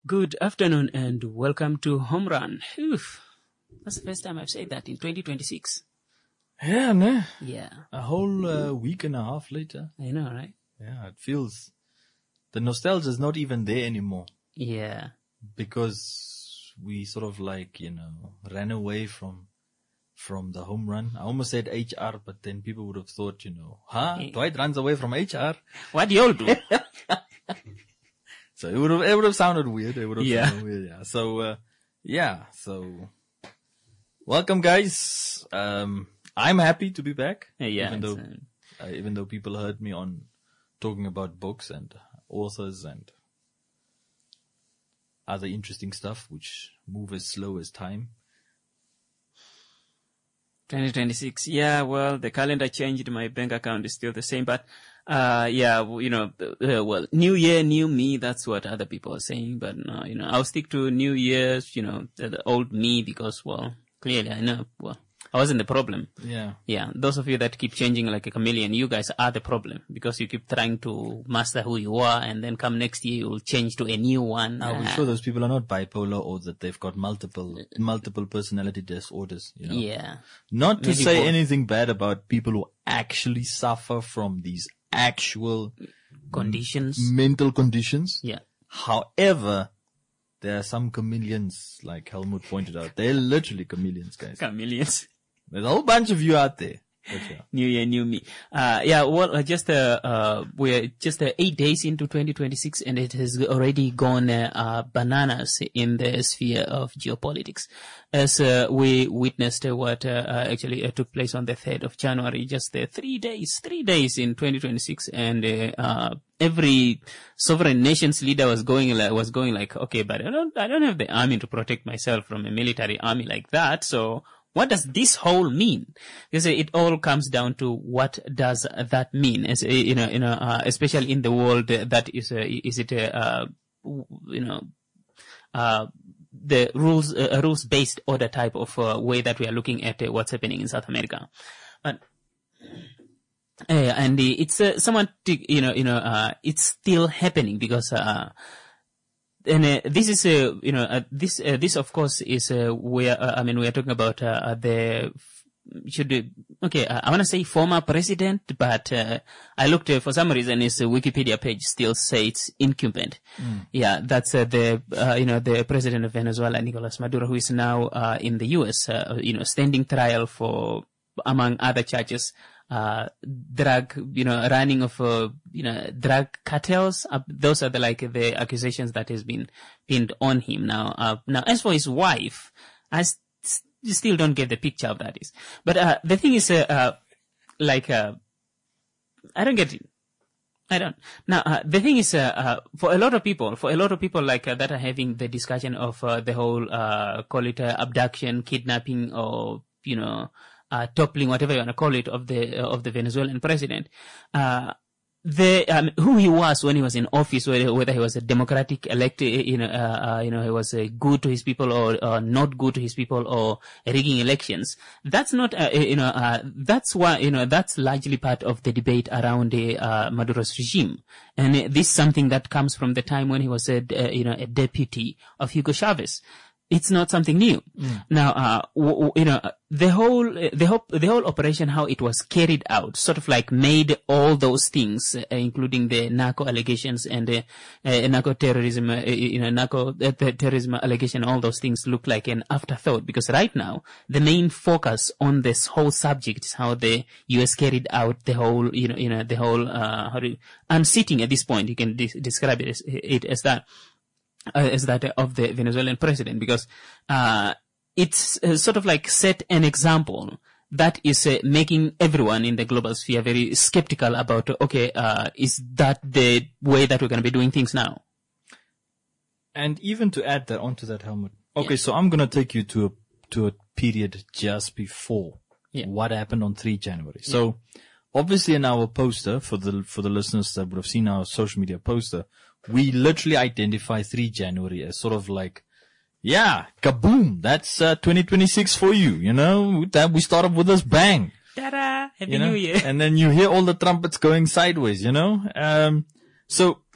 Good afternoon and welcome to Home Run. Oof. That's the first time I've said that in 2026. Yeah, no. Yeah. A whole week and a half later. I know, right? Yeah, it feels... The nostalgia is not even there anymore. Yeah. Because we sort of ran away from the home run. I almost said HR, but then people would have thought, Dwight runs away from HR. What do y'all do? So it would have sounded weird. It would have sounded weird, yeah. So welcome, guys. I'm happy to be back. Yeah. Even though people heard me on talking about books and authors and other interesting stuff which move as slow as time. 2026. Yeah, well, the calendar changed. My bank account is still the same, but new year, new me. That's what other people are saying. But no, I'll stick to New Year's, the old me because, well, clearly I know, I wasn't the problem. Yeah. Yeah. Those of you that keep changing like a chameleon, you guys are the problem because you keep trying to master who you are and then come next year you'll change to a new one. I'm sure those people are not bipolar or that they've got multiple personality disorders, Yeah. Not to say anything bad about people who actually suffer from these actual conditions, mental conditions. Yeah. However, there are some chameleons, like Helmut pointed out. They're literally chameleons, guys. Chameleons. There's a whole bunch of you out there. New year, new me. We're just 8 days into 2026 and it has already gone bananas in the sphere of geopolitics. As we witnessed what actually took place on the 3rd of January, just 3 days in 2026, and every sovereign nation's leader was going like, okay, but I don't have the army to protect myself from a military army like that, so what does this whole mean? Because it all comes down to what does that mean? As especially in the world that the rules-based order type of way that we are looking at what's happening in South America. And it's somewhat, it's still happening because this is this of course is where we are talking about I want to say former president, but I looked for some reason his Wikipedia page still says incumbent. Yeah, that's the president of Venezuela, Nicolas Maduro, who is now in the US, standing trial for, among other charges, drug, running of, drug cartels. Those are the accusations that has been pinned on him now. Now, as for his wife, I still don't get the picture of that is. But, the thing is, I don't get it. I don't. Now, the thing is, for a lot of people like that are having the discussion of, the whole, call it, abduction, kidnapping, or, toppling, whatever you want to call it, of the Venezuelan president, who he was when he was in office, whether he was a democratic elected, he was good to his people or not good to his people or rigging elections. That's not, that's why, that's largely part of the debate around Maduro's regime. And this is something that comes from the time when he was a deputy of Hugo Chavez. It's not something new. Now, the whole operation, how it was carried out, sort of like made all those things, including the narco allegations and narco terrorism, terrorism allegation, all those things look like an afterthought, because right now the main focus on this whole subject is how the U.S. carried out the whole, the whole unseating at this point. You can describe it as that. As that of the Venezuelan president, because it's sort of like set an example that is making everyone in the global sphere very skeptical about, is that the way that we're going to be doing things now? And even to add that onto that, Helmut. Okay, so I'm going to take you to a period just before what happened on 3 January. So obviously in our poster, for the listeners that would have seen our social media poster, we literally identify 3 January as sort of like, kaboom, that's 2026 for you, that we start off with this bang. Ta-da! Happy New Year. And then you hear all the trumpets going sideways, So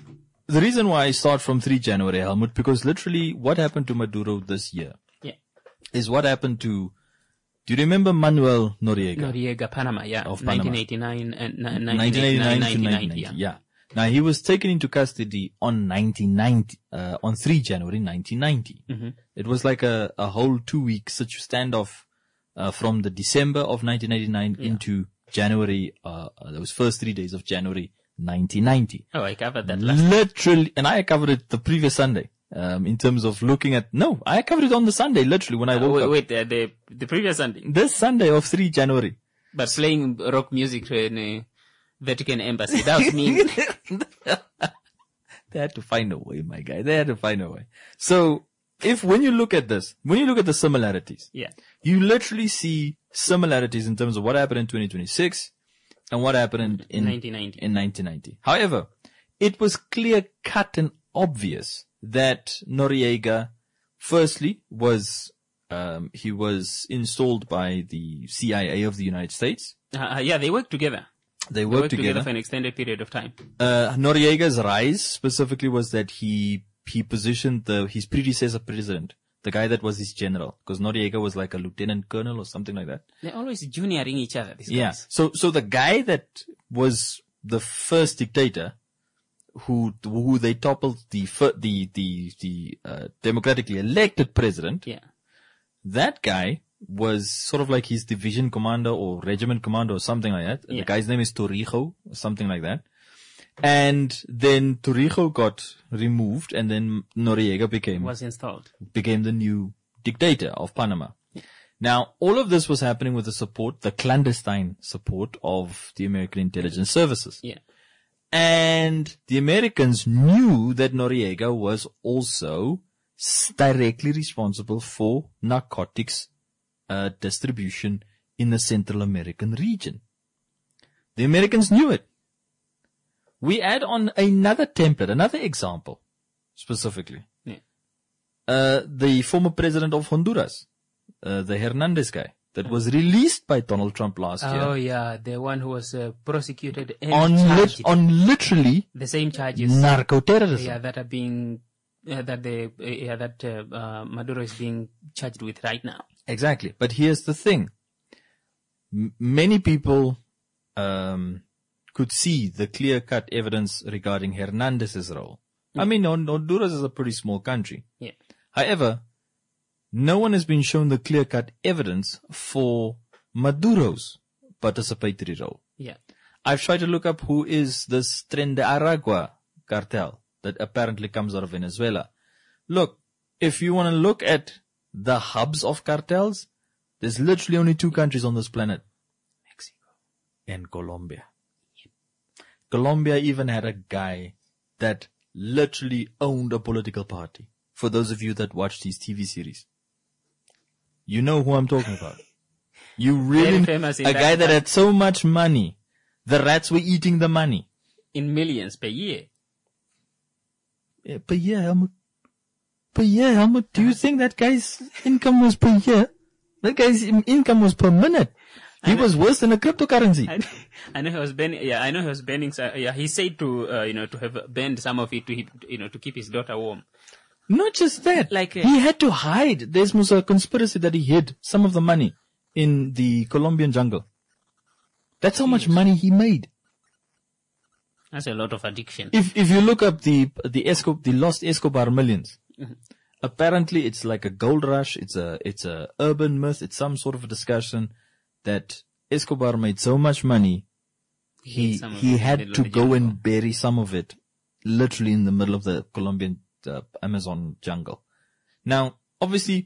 the reason why I start from 3 January, Helmut, because literally what happened to Maduro this year is what happened to, do you remember Manuel Noriega? Noriega, Panama, yeah. Of Panama. 1989 and 1989 to 1990, yeah. Now he was taken into custody on 1990, on 3 January 1990. Mm-hmm. It was like a whole 2-week such standoff, from the December of 1989 into January, those first 3 days of January 1990. Oh, I covered that last Literally, and I covered it the previous Sunday. In terms of looking at, I covered it on the Sunday, literally, when I woke up. Wait, the previous Sunday? This Sunday of 3 January. But playing rock music in a Vatican embassy, that was me. They had to find a way, my guy. They had to find a way. So, when you look at this, when you look at the similarities, you literally see similarities in terms of what happened in 2026 and what happened in 1990. However, it was clear cut and obvious that Noriega, firstly, was he was installed by the CIA of the United States. They worked together. They worked together for an extended period of time. Noriega's rise specifically was that he positioned his predecessor president, the guy that was his general, because Noriega was like a lieutenant colonel or something like that. They're always junioring each other, these guys. So the guy that was the first dictator, who they toppled the democratically elected president. That guy was sort of like his division commander or regiment commander or something like that. The guy's name is Torrijos or something like that. And then Torrijos got removed and then Noriega became the new dictator of Panama. Now, all of this was happening with the clandestine support of the American intelligence services. And the Americans knew that Noriega was also directly responsible for narcotics distribution in the Central American region. The Americans knew it. We add on another template, another example, specifically. The former president of Honduras, the Hernandez guy, that was released by Donald Trump last year. Oh yeah, the one who was prosecuted and on literally the same charges, narco-terrorism. That Maduro is being charged with right now. Exactly, but here's the thing: many people could see the clear-cut evidence regarding Hernandez's role. I mean, Honduras is a pretty small country. However, no one has been shown the clear-cut evidence for Maduro's participatory role. I've tried to look up who is this Tren de Aragua cartel that apparently comes out of Venezuela. Look, if you want to look at the hubs of cartels, there's literally only 2 countries on this planet. Mexico and Colombia. Colombia even had a guy that literally owned a political party. For those of you that watch these TV series, you know who I'm talking about. You really, a guy that had so much money, the rats were eating the money. In millions per year. Per year, Helmut. Per year, Helmut. Do you think that guy's income was per year? That guy's income was per minute. He was worse than a cryptocurrency. I know he was burning. I know he was burning. He said to to have burned some of it to keep his daughter warm. Not just that. He had to hide. There's also a conspiracy that he hid some of the money in the Colombian jungle. That's how much money he made. That's a lot of addiction. If you look up the lost Escobar millions, apparently it's like a gold rush. It's a urban myth. It's some sort of a discussion that Escobar made so much money, he had to go and bury some of it, literally in the middle of the Colombian Amazon jungle. Now, obviously,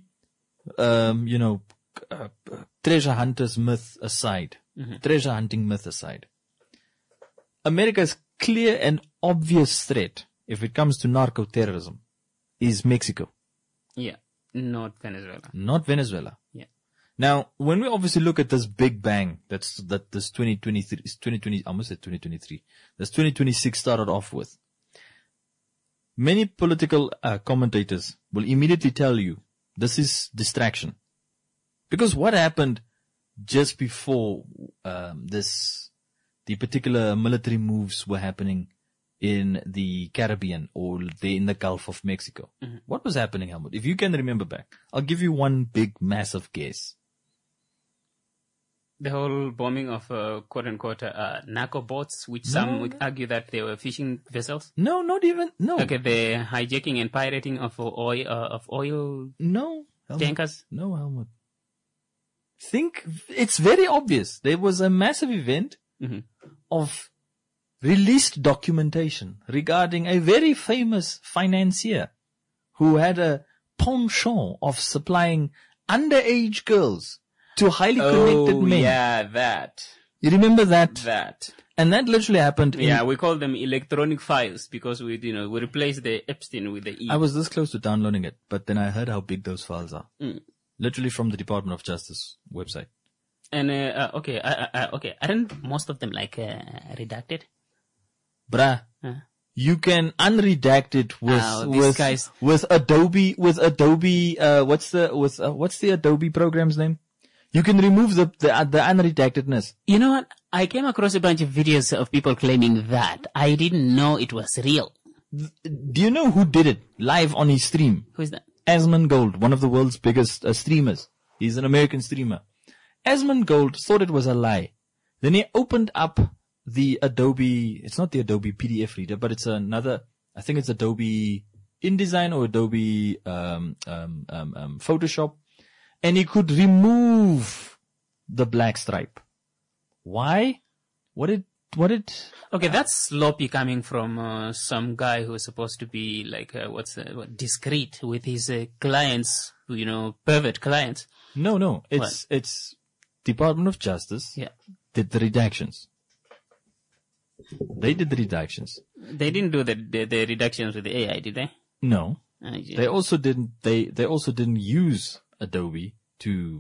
treasure hunters myth aside, treasure hunting myth aside, America's clear and obvious threat, if it comes to narco-terrorism, is Mexico. Not Venezuela. Not Venezuela. Now, when we obviously look at this big bang that this 2023 is 2020, I almost said 2023, this 2026 started off with, many political commentators will immediately tell you this is distraction. Because what happened just before the particular military moves were happening in the Caribbean or in the Gulf of Mexico. Mm-hmm. What was happening, Helmut? If you can remember back, I'll give you one big, massive guess. The whole bombing of quote-unquote narco boats, which some would argue that they were fishing vessels. No, not even. No. Okay, the hijacking and pirating of oil. No, Helmut. Tankers. No, Helmut. Think it's very obvious. There was a massive event of released documentation regarding a very famous financier who had a penchant of supplying underage girls to highly connected men. Yeah, that. You remember that? That. And that literally happened we call them electronic files because we replaced the Epstein with the E. I was this close to downloading it, but then I heard how big those files are. Literally from the Department of Justice website. And, okay, aren't most of them redacted? Bruh. You can unredact it with Adobe, what's the Adobe program's name? You can remove the unredactedness. You know what? I came across a bunch of videos of people claiming that. I didn't know it was real. Do you know who did it live on his stream? Who is that? Asmongold, one of the world's biggest streamers. He's an American streamer. Asmongold thought it was a lie. Then he opened up the Adobe, it's not the Adobe PDF reader, but it's another, I think it's Adobe InDesign or Adobe Photoshop. And he could remove the black stripe. Why? What did? Okay, that's sloppy coming from some guy who's supposed to be discreet with his clients, pervert clients. No, it's Department of Justice. Yeah, did the redactions. They did the redactions. They didn't do the redactions with the AI, did they? No. Yeah. They also didn't. They also didn't use Adobe to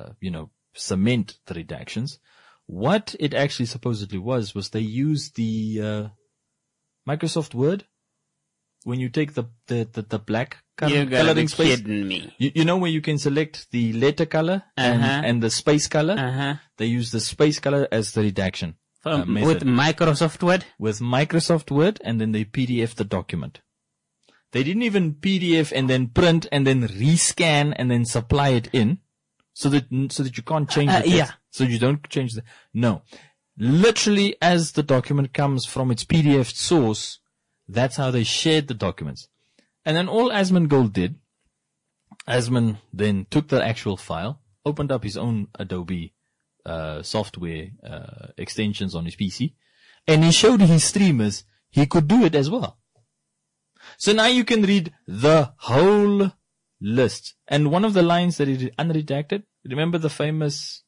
cement the redactions. What it actually supposedly was they used the Microsoft Word. When you take the black coloring space, kidding me. You know where you can select the letter color and the space color. They use the space color as the redaction with Microsoft Word. With Microsoft Word, and then they PDF the document. They didn't even PDF and then print and then rescan and then supply it in, so that you can't change the text. Yeah. So you don't change no. Literally, as the document comes from its PDF source, that's how they shared the documents. And then all Asmongold did, Asmon then took the actual file, opened up his own Adobe software extensions on his PC, and he showed his streamers he could do it as well. So now you can read the whole list. And one of the lines that he unredacted, remember the famous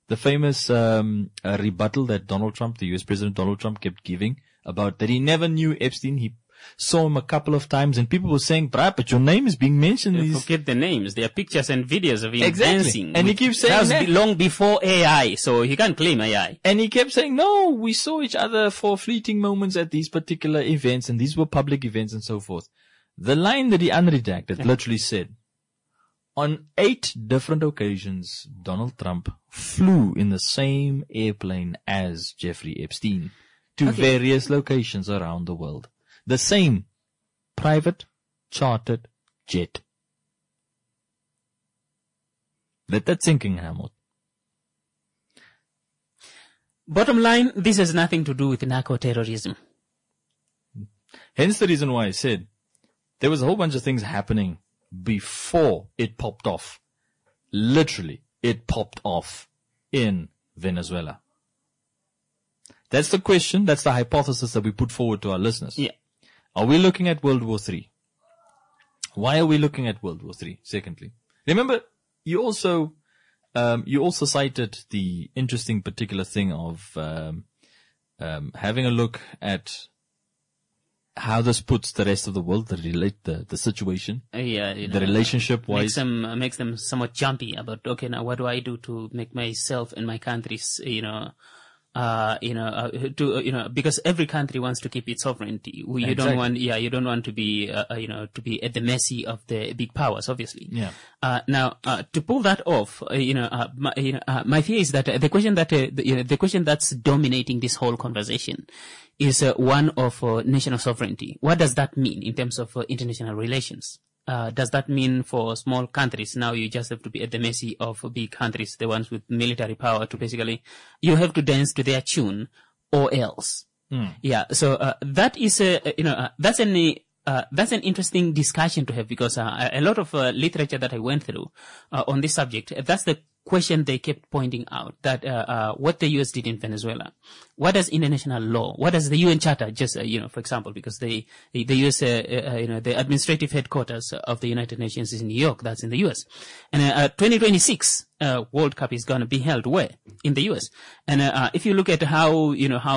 rebuttal that Donald Trump, the US President Donald Trump, kept giving about that he never knew Epstein. He saw him a couple of times, and people were saying, "Bruh, but your name is being mentioned." Forget the names. There are pictures and videos of him dancing. And he keeps saying that was long before AI, so he can't claim AI. And he kept saying, "No, we saw each other for fleeting moments at these particular events, and these were public events and so forth." The line that he unredacted literally said, on 8 different occasions, Donald Trump flew in the same airplane as Jeffrey Epstein to various locations around the world. The same private chartered jet. Let that sink in, Helmut. Bottom line, this has nothing to do with narco-terrorism. Hence the reason why I said there was a whole bunch of things happening before it popped off. Literally, it popped off in Venezuela. That's the question. That's the hypothesis that we put forward to our listeners. Yeah. Are we looking at World War III? Why are we looking at World War III? Secondly, remember, you also cited the interesting particular thing of having a look at how this puts the rest of the world, the situation, the relationship wise, makes them somewhat jumpy about, okay, now what do I do to make myself and my country, because every country wants to keep its sovereignty. You don't want to be, to be at the mercy of the big powers, obviously. Yeah. Now, to pull that off, my fear is that the question that's dominating this whole conversation is one of national sovereignty. What does that mean in terms of international relations? Does that mean for small countries now you just have to be at the mercy of big countries, the ones with military power, to basically you have to dance to their tune or else? Yeah. So that is that's an interesting discussion to have, because a lot of literature that I went through on this subject, that's the question they kept pointing out, that what the U.S. did in Venezuela. What does international law, what does the UN Charter, just, for example, because the U.S., the administrative headquarters of the United Nations is in New York, that's in the U.S. And 2026 World Cup is going to be held where? In the U.S. And if you look at how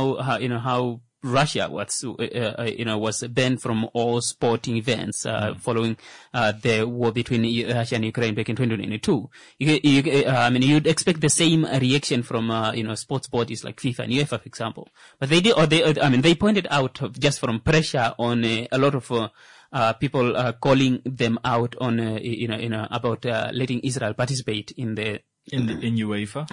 Russia was banned from all sporting events following the war between Russia and Ukraine back in 2022. You'd expect the same reaction from sports bodies like FIFA and UEFA, for example. But they pointed out, just from pressure on a lot of people calling them out on about letting Israel participate in the in UEFA,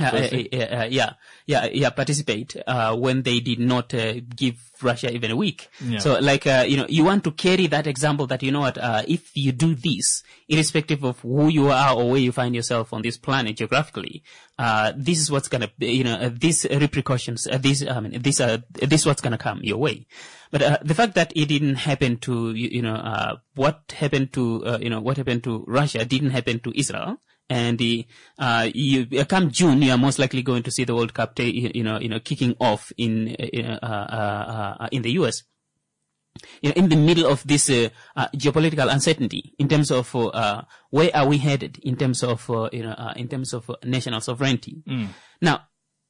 participate when they did not give Russia even a week. Yeah. So, you want to carry that example that, if you do this, irrespective of who you are or where you find yourself on this planet geographically, this is what's gonna, these repercussions, this what's gonna come your way. But the fact that it didn't happen to, what happened to Russia didn't happen to Israel. And you come June, you are most likely going to see the World Cup, kicking off in the US. In the middle of this geopolitical uncertainty, in terms of where are we headed, in terms of national sovereignty. Now,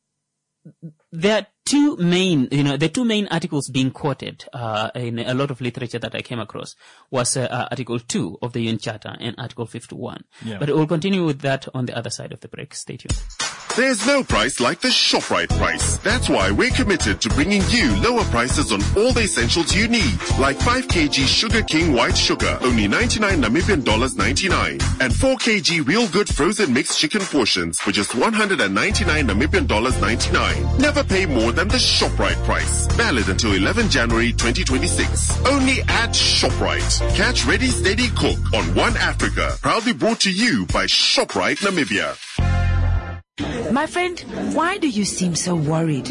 there are two main articles being quoted in a lot of literature that I came across was Article 2 of the UN Charter and Article 51. Yeah. But we'll continue with that on the other side of the break. Stay tuned. There's no price like the ShopRite price. That's why we're committed to bringing you lower prices on all the essentials you need, like 5 kg Sugar King white sugar, only 99 Namibian dollars 99, and 4 kg Real Good frozen mixed chicken portions for just 199 Namibian dollars 99. Never pay more than the ShopRite price. Valid until 11 January 2026. Only at ShopRite. Catch Ready Steady Cook on One Africa. Proudly brought to you by ShopRite Namibia. My friend, why do you seem so worried?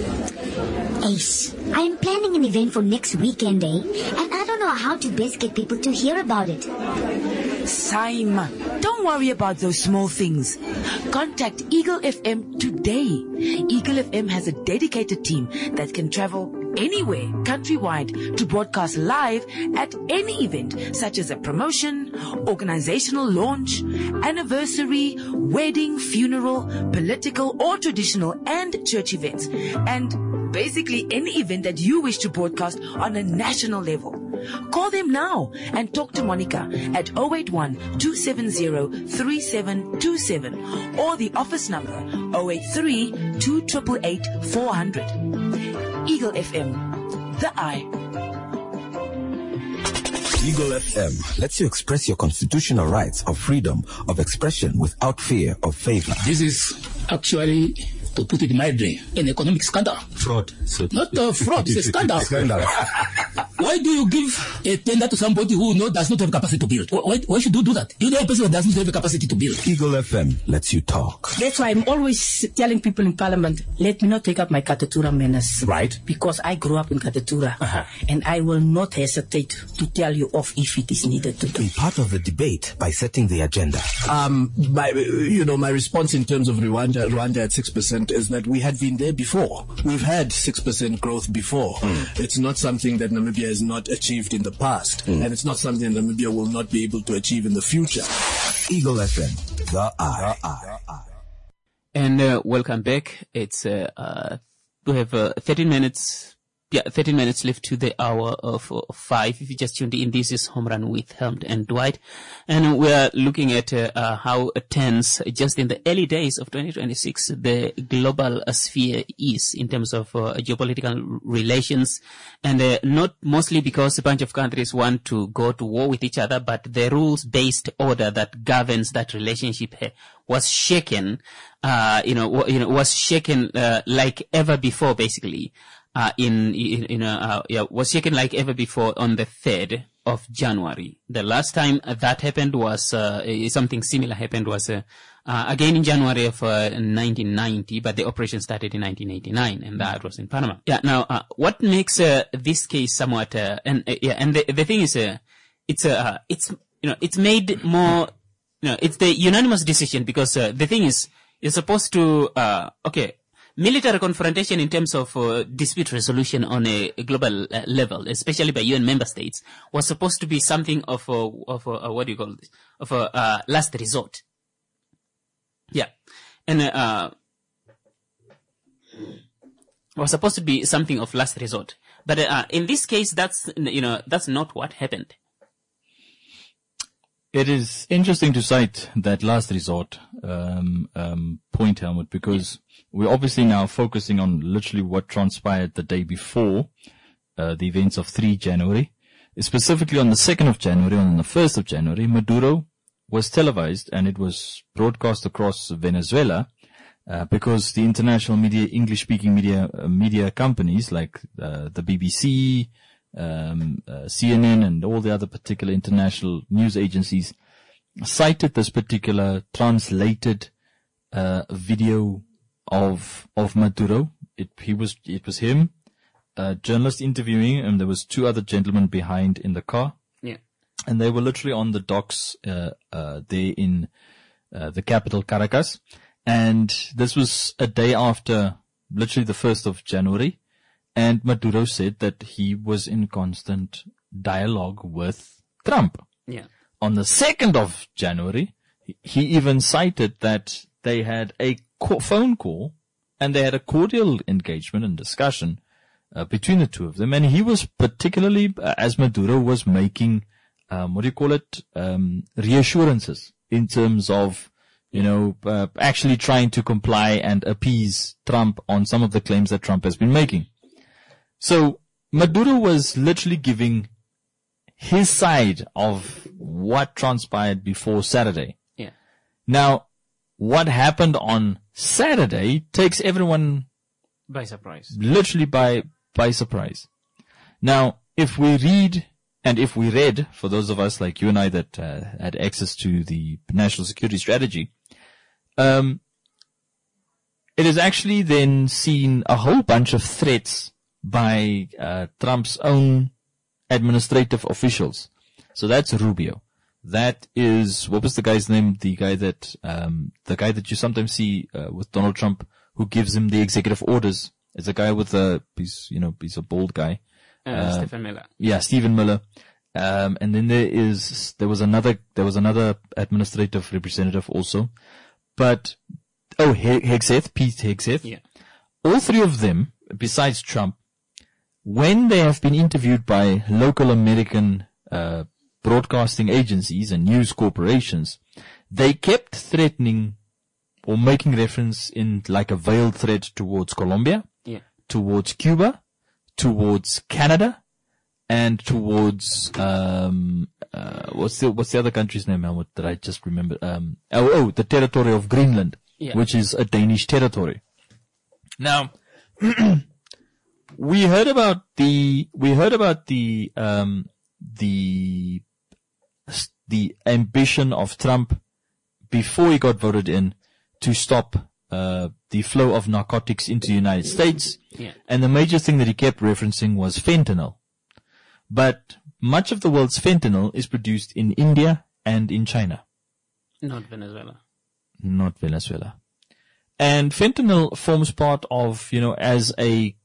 Ace, I am planning an event for next weekend, and I don't know how to best get people to hear about it. Saima, don't worry about those small things. Contact Eagle FM today. Eagle FM has a dedicated team that can travel anywhere, countrywide, to broadcast live at any event, such as a promotion, organizational launch, anniversary, wedding, funeral, political or traditional and church events, and basically any event that you wish to broadcast on a national level. Call them now and talk to Monica at 081-270-3727 or the office number 083-2888-400. Eagle FM, the eye. Eagle FM lets you express your constitutional rights of freedom of expression without fear of favor. This is actually, to put it mildly, an economic scandal. Fraud. So not fraud, it's a scandal. Why do you give a tender to somebody who does not have capacity to build? Why should you do that? You know a person who does not have the capacity to build. Eagle FM lets you talk. That's why I'm always telling people in Parliament, let me not take up my Katatura menace. Right. Because I grew up in Katatura. And I will not hesitate to tell you off if it is needed to do. Be part of the debate by setting the agenda. My response in terms of Rwanda at 6% is that we had been there before. We've had 6% growth before. It's not something that Namibia has not achieved in the past, and it's not something Namibia will not be able to achieve in the future. Eagle FM, the eye. And welcome back. It's we have 13 minutes Yeah, 13 minutes left to the hour of 5. If you just tuned in, this is Home Run with Helmut and Dwight. And we're looking at how tense, just in the early days of 2026, the global sphere is in terms of geopolitical relations. And not mostly because a bunch of countries want to go to war with each other, but the rules-based order that governs that relationship was shaken, was shaken like ever before, basically. Was shaken like ever before on the 3rd of January. The last time that happened was, something similar happened was, again in January of 1990, but the operation started in 1989, and that was in Panama. Yeah, now, what makes this case somewhat, the thing is, it's made more, it's the unanimous decision because the thing is, you're supposed to, military confrontation in terms of dispute resolution on a global level, especially by UN member states, was supposed to be something of what do you call this? Of a last resort. Yeah, and was supposed to be something of last resort. But in this case, that's not what happened. It is interesting to cite that last resort point, Helmut, because we're obviously now focusing on literally what transpired the day before the events of 3 January. Specifically on the 2nd of January, on the 1st of January, Maduro was televised and it was broadcast across Venezuela because the international media, English-speaking media companies like the BBC, CNN and all the other particular international news agencies cited this particular translated video of Maduro. It was him, a journalist interviewing him, and there was 2 other gentlemen behind in the car. Yeah. And they were literally on the docks there in the capital, Caracas. And this was a day after literally the 1st of January. And Maduro said that he was in constant dialogue with Trump. Yeah. On the 2nd of January, he even cited that they had a phone call and they had a cordial engagement and discussion between the 2 of them. And he was particularly, as Maduro was making, reassurances in terms of, actually trying to comply and appease Trump on some of the claims that Trump has been making. So Maduro was literally giving his side of what transpired before Saturday. Yeah. Now, what happened on Saturday takes everyone by surprise. Literally by surprise. Now, if we read, for those of us like you and I that had access to the national security strategy, it is actually then seen a whole bunch of threats by Trump's own administrative officials. So that's Rubio. That is, what was the guy's name? The guy that you sometimes see with Donald Trump, who gives him the executive orders. It's a guy with he's a bald guy. Stephen Miller. Yeah, Stephen Miller. And then there was another administrative representative also. But, Hegseth, Pete Hegseth. Yeah. All 3 of them, besides Trump, when they have been interviewed by local American broadcasting agencies and news corporations, they kept threatening or making reference in like a veiled threat towards Colombia, towards Cuba, towards Canada, and towards what's the other country's name, Helmut, that I just remembered? The territory of Greenland, which is a Danish territory. Now, we heard about the ambition of Trump before he got voted in to stop the flow of narcotics into the United States. Yeah. And the major thing that he kept referencing was fentanyl. But much of the world's fentanyl is produced in India and in China. Not Venezuela. Not Venezuela. And fentanyl forms part of, as an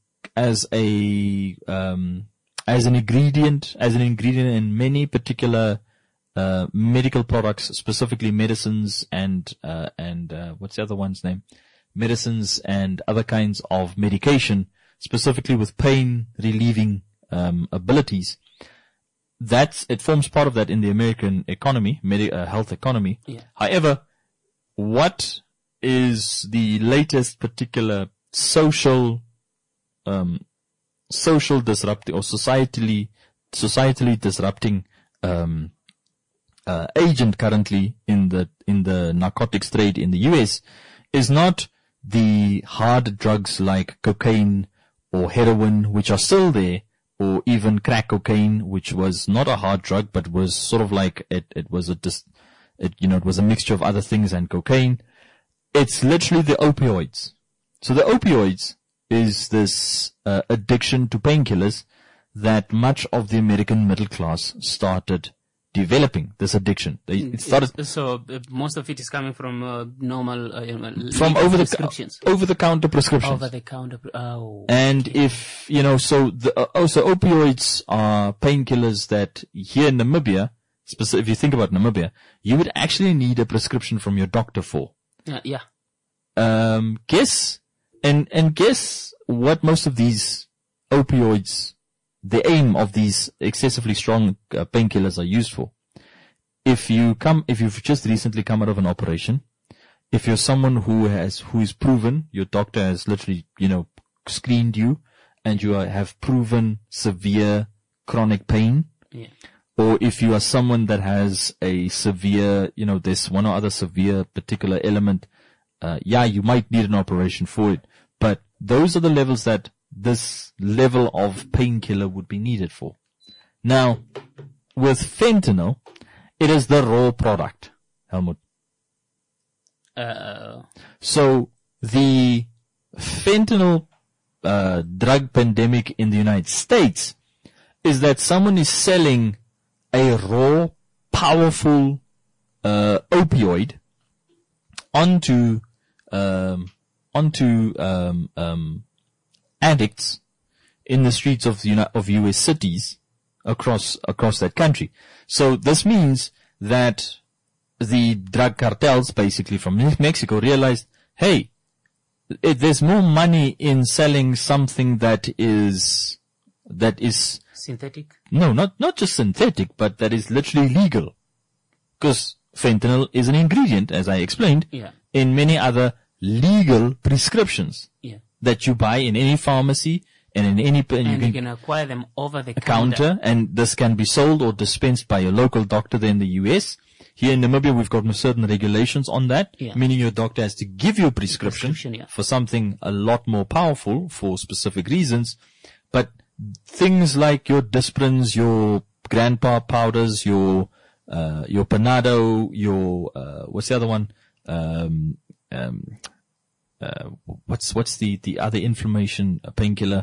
ingredient in many particular medical products, specifically medicines and what's the other one's name? Medicines and other kinds of medication specifically with pain relieving abilities, it forms part of that in the American economy, health economy. Yeah. However, what is the latest particular social disrupting or societally disrupting agent currently in the narcotics trade in the US is not the hard drugs like cocaine or heroin, which are still there, or even crack cocaine, which was not a hard drug, but was sort of like it was a mixture of other things and cocaine. It's literally the opioids. So the opioids is this addiction to painkillers that much of the American middle class started developing, this addiction. It started. So most of it is coming from normal from prescriptions. Over-the-counter prescriptions. Over-the-counter. Oh. And if so opioids are painkillers that here in Namibia, if you think about Namibia, you would actually need a prescription from your doctor for. Yeah. Guess what most of these opioids, the aim of these excessively strong painkillers are used for. If you've just recently come out of an operation, if you're someone who is proven, your doctor has literally, screened you and you have proven severe chronic pain. Yeah. Or if you are someone that has a severe, there's one or other severe particular element, you might need an operation for it. But those are the levels that this level of painkiller would be needed for. Now, with fentanyl, it is the raw product, Helmut. So the fentanyl drug pandemic in the United States is that someone is selling a raw, powerful opioid onto addicts in the streets of U.S. cities across that country. So this means that the drug cartels, basically from Mexico, realized, hey, there's more money in selling something that is synthetic. No, not just synthetic, but that is literally legal, because fentanyl is an ingredient, as I explained, in many other legal prescriptions that you buy in any pharmacy and in any and you can acquire them over the counter, and this can be sold or dispensed by your local doctor there in the US. Here in Namibia, we've got certain regulations on that, meaning your doctor has to give you a prescription for something a lot more powerful for specific reasons. But things like your Disprins, your grandpa powders, your Panado, your what's the other one? What's the other inflammation painkiller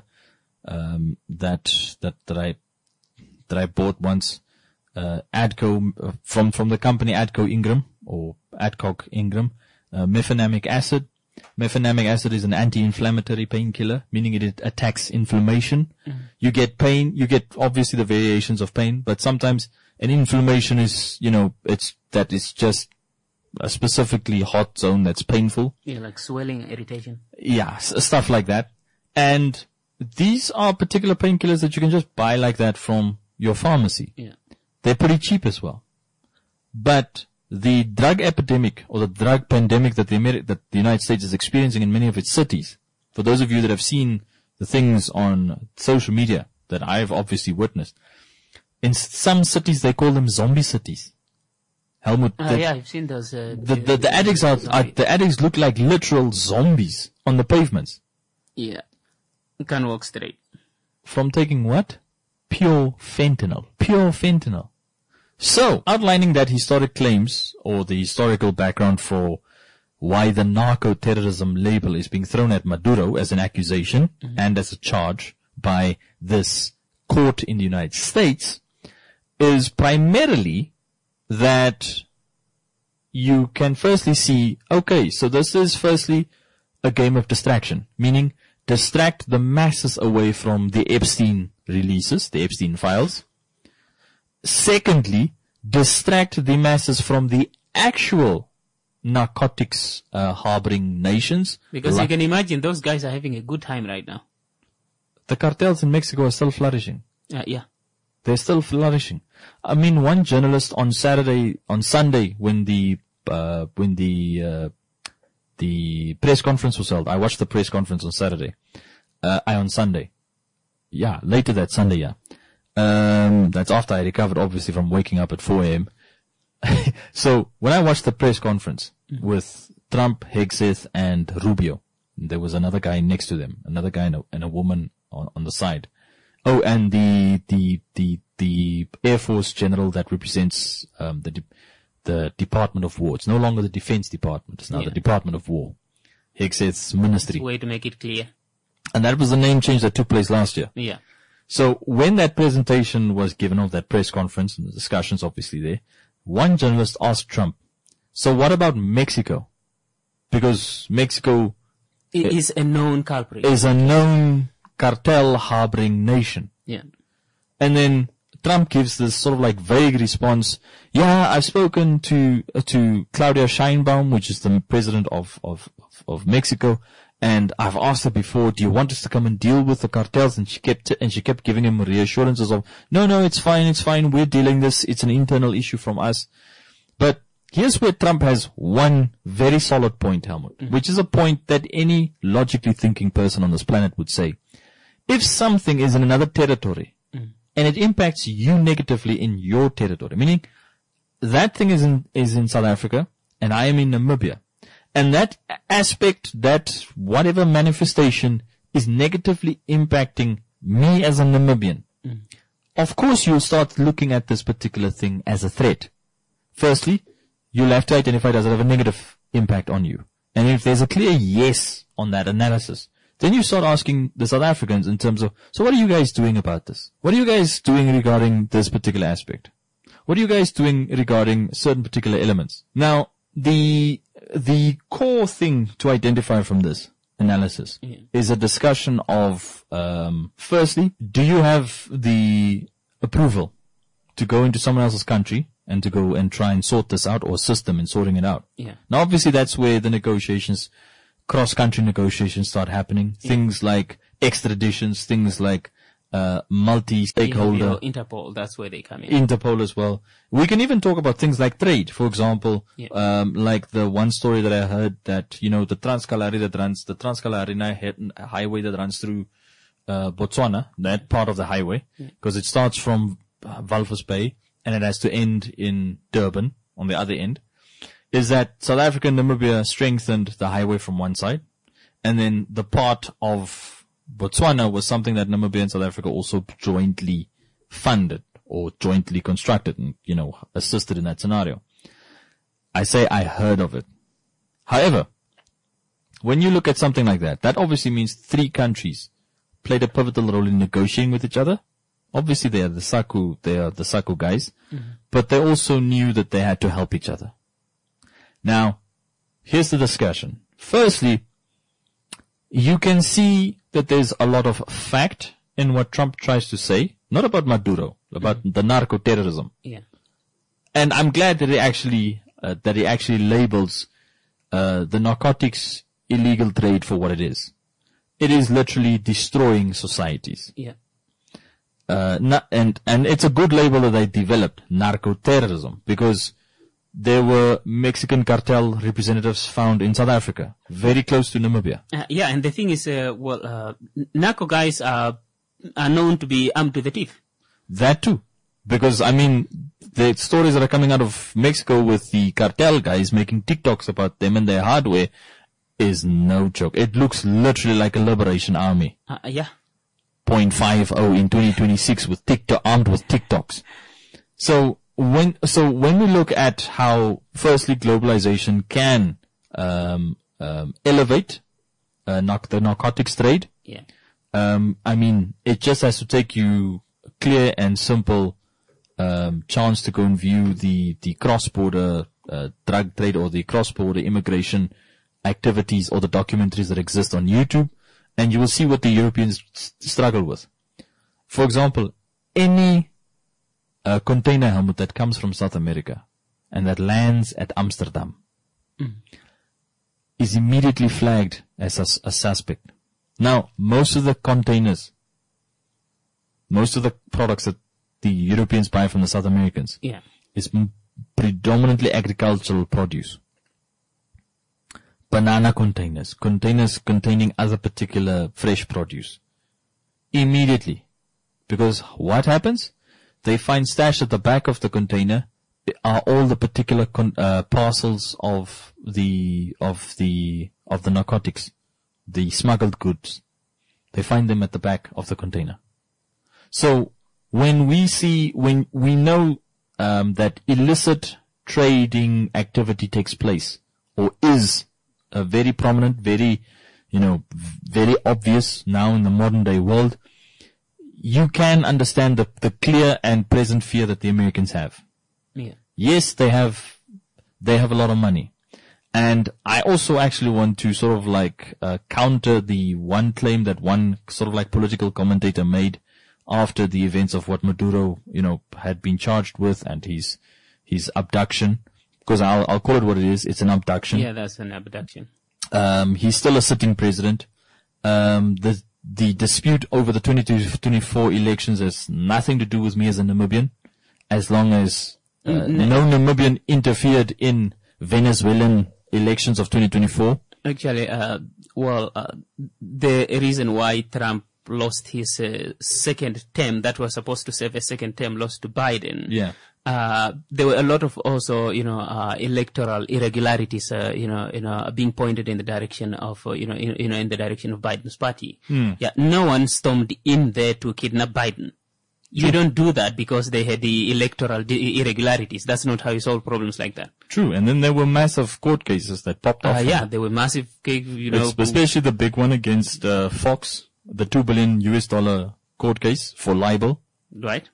that I bought once? Adco from the company Adco Ingram or Adcock Ingram. Mefenamic acid. Mefenamic acid is an anti-inflammatory painkiller, meaning it attacks inflammation. Mm-hmm. You get pain. You get obviously the variations of pain, but sometimes an inflammation is, that is just a specifically hot zone that's painful. Yeah, like swelling, irritation. Yeah, stuff like that. And these are particular painkillers that you can just buy like that from your pharmacy. Yeah. They're pretty cheap as well. But the drug epidemic or the drug pandemic that the United States is experiencing in many of its cities, for those of you that have seen the things on social media that I've obviously witnessed, in some cities they call them zombie cities. Helmut, I've seen those. The addicts look like literal zombies on the pavements. Yeah, you can't walk straight. From taking what? Pure fentanyl. So, outlining that historic claims or the historical background for why the narco-terrorism label is being thrown at Maduro as an accusation and as a charge by this court in the United States is primarily that you can firstly see, okay, so this is firstly a game of distraction, meaning distract the masses away from the Epstein releases, the Epstein files. Secondly, distract the masses from the actual narcotics harboring nations. Because you can imagine those guys are having a good time right now. the cartels in Mexico are still flourishing. Yeah. They're still flourishing. I mean, one journalist on Sunday, when the press conference was held, I watched the press conference on Sunday. Yeah, later that Sunday, yeah. That's after I recovered, obviously, from waking up at 4 a.m. So, when I watched the press conference with Trump, Hegseth, and Rubio, there was another guy next to them, another guy and a woman on the side. Oh, and the Air Force general that represents, the Department of War. It's no longer the Defense Department. It's now the Department of War. Hegseth's ministry. Way to make it clear. And that was the name change that took place last year. Yeah. So when that presentation was given of that press conference and the discussions obviously there, one journalist asked Trump, so what about Mexico? Because Mexico is a known culprit. Is a known cartel harboring nation. Yeah. And then Trump gives this sort of like vague response. Yeah, I've spoken to Claudia Sheinbaum, which is the president of Mexico, and I've asked her before, do you want us to come and deal with the cartels? And she kept giving him reassurances of, no, it's fine, we're dealing this, it's an internal issue from us. But here's where Trump has one very solid point, Helmut, which is a point that any logically thinking person on this planet would say. If something is in another territory, and it impacts you negatively in your territory, meaning that thing is in South Africa, and I am in Namibia, and that aspect, that whatever manifestation is negatively impacting me as a Namibian, of course you'll start looking at this particular thing as a threat. Firstly, you'll have to identify, does it have a negative impact on you? And if there's a clear yes on that analysis, then you start asking the South Africans in terms of, so what are you guys doing about this? What are you guys doing regarding this particular aspect? What are you guys doing regarding certain particular elements? Now, the core thing to identify from this analysis is a discussion of, firstly, do you have the approval to go into someone else's country and to go and try and sort this out or assist them in sorting it out? Yeah. Now, obviously, that's where the negotiations, cross-country negotiations start happening. Yeah. Things like extraditions, things like multi-stakeholder. Interpol, that's where they come in. Interpol as well. We can even talk about things like trade. For example, like the one story that I heard that, the Trans-Kalahari highway that runs through Botswana, that part of the highway, because it starts from Walvis Bay and it has to end in Durban on the other end, is that South Africa and Namibia strengthened the highway from one side, and then the part of Botswana was something that Namibia and South Africa also jointly funded or jointly constructed and, assisted in that scenario. I say I heard of it. However, when you look at something like that, that obviously means three countries played a pivotal role in negotiating with each other. Obviously they are the SACU guys, but they also knew that they had to help each other. Now, here's the discussion. Firstly, you can see that there's a lot of fact in what Trump tries to say, not about Maduro, about the narco-terrorism. Yeah. And I'm glad that he actually labels the narcotics illegal trade for what it is. It is literally destroying societies. Yeah. And it's a good label that they developed, narco-terrorism, because there were Mexican cartel representatives found in South Africa, very close to Namibia. And the thing is, narco guys are known to be armed to the teeth. That too. Because, the stories that are coming out of Mexico with the cartel guys making TikToks about them and their hardware is no joke. It looks literally like a liberation army. 0.50 in 2026 with armed with TikToks. So when we look at how, firstly, globalization can elevate the narcotics trade, it just has to take you a clear and simple chance to go and view the cross-border drug trade or the cross-border immigration activities or the documentaries that exist on YouTube, and you will see what the Europeans struggle with. For example, any container helmet that comes from South America and that lands at Amsterdam is immediately flagged as a suspect. Now, most of the containers most of the products that the Europeans buy from the South Americans is predominantly agricultural produce. Banana containers containing other particular fresh produce. Immediately. Because what happens? They find stashed at the back of the container are all the particular parcels of the narcotics, the smuggled goods. They find them at the back of the container. So when we know that illicit trading activity takes place or is a very prominent, very obvious now in the modern day world, you can understand the clear and present fear that the Americans have. Yeah. Yes, they have a lot of money. And I also actually want to sort of like counter the one claim that one sort of like political commentator made after the events of what Maduro, had been charged with and his abduction. Because I'll call it what it is. It's an abduction. Yeah, that's an abduction. He's still a sitting president. The dispute over the 2024 elections has nothing to do with me as a Namibian, as long as no Namibian interfered in Venezuelan elections of 2024. Actually, the reason why Trump lost his second term, that was supposed to serve a second term, lost to Biden. Yeah. There were a lot of also, electoral irregularities, being pointed in the direction of, in the direction of Biden's party. Yeah. No one stormed in there to kidnap Biden. You don't do that because they had the electoral irregularities. That's not how you solve problems like that. True. And then there were massive court cases that popped off. There were massive, especially the big one against Fox, the $2 billion court case for libel. Right.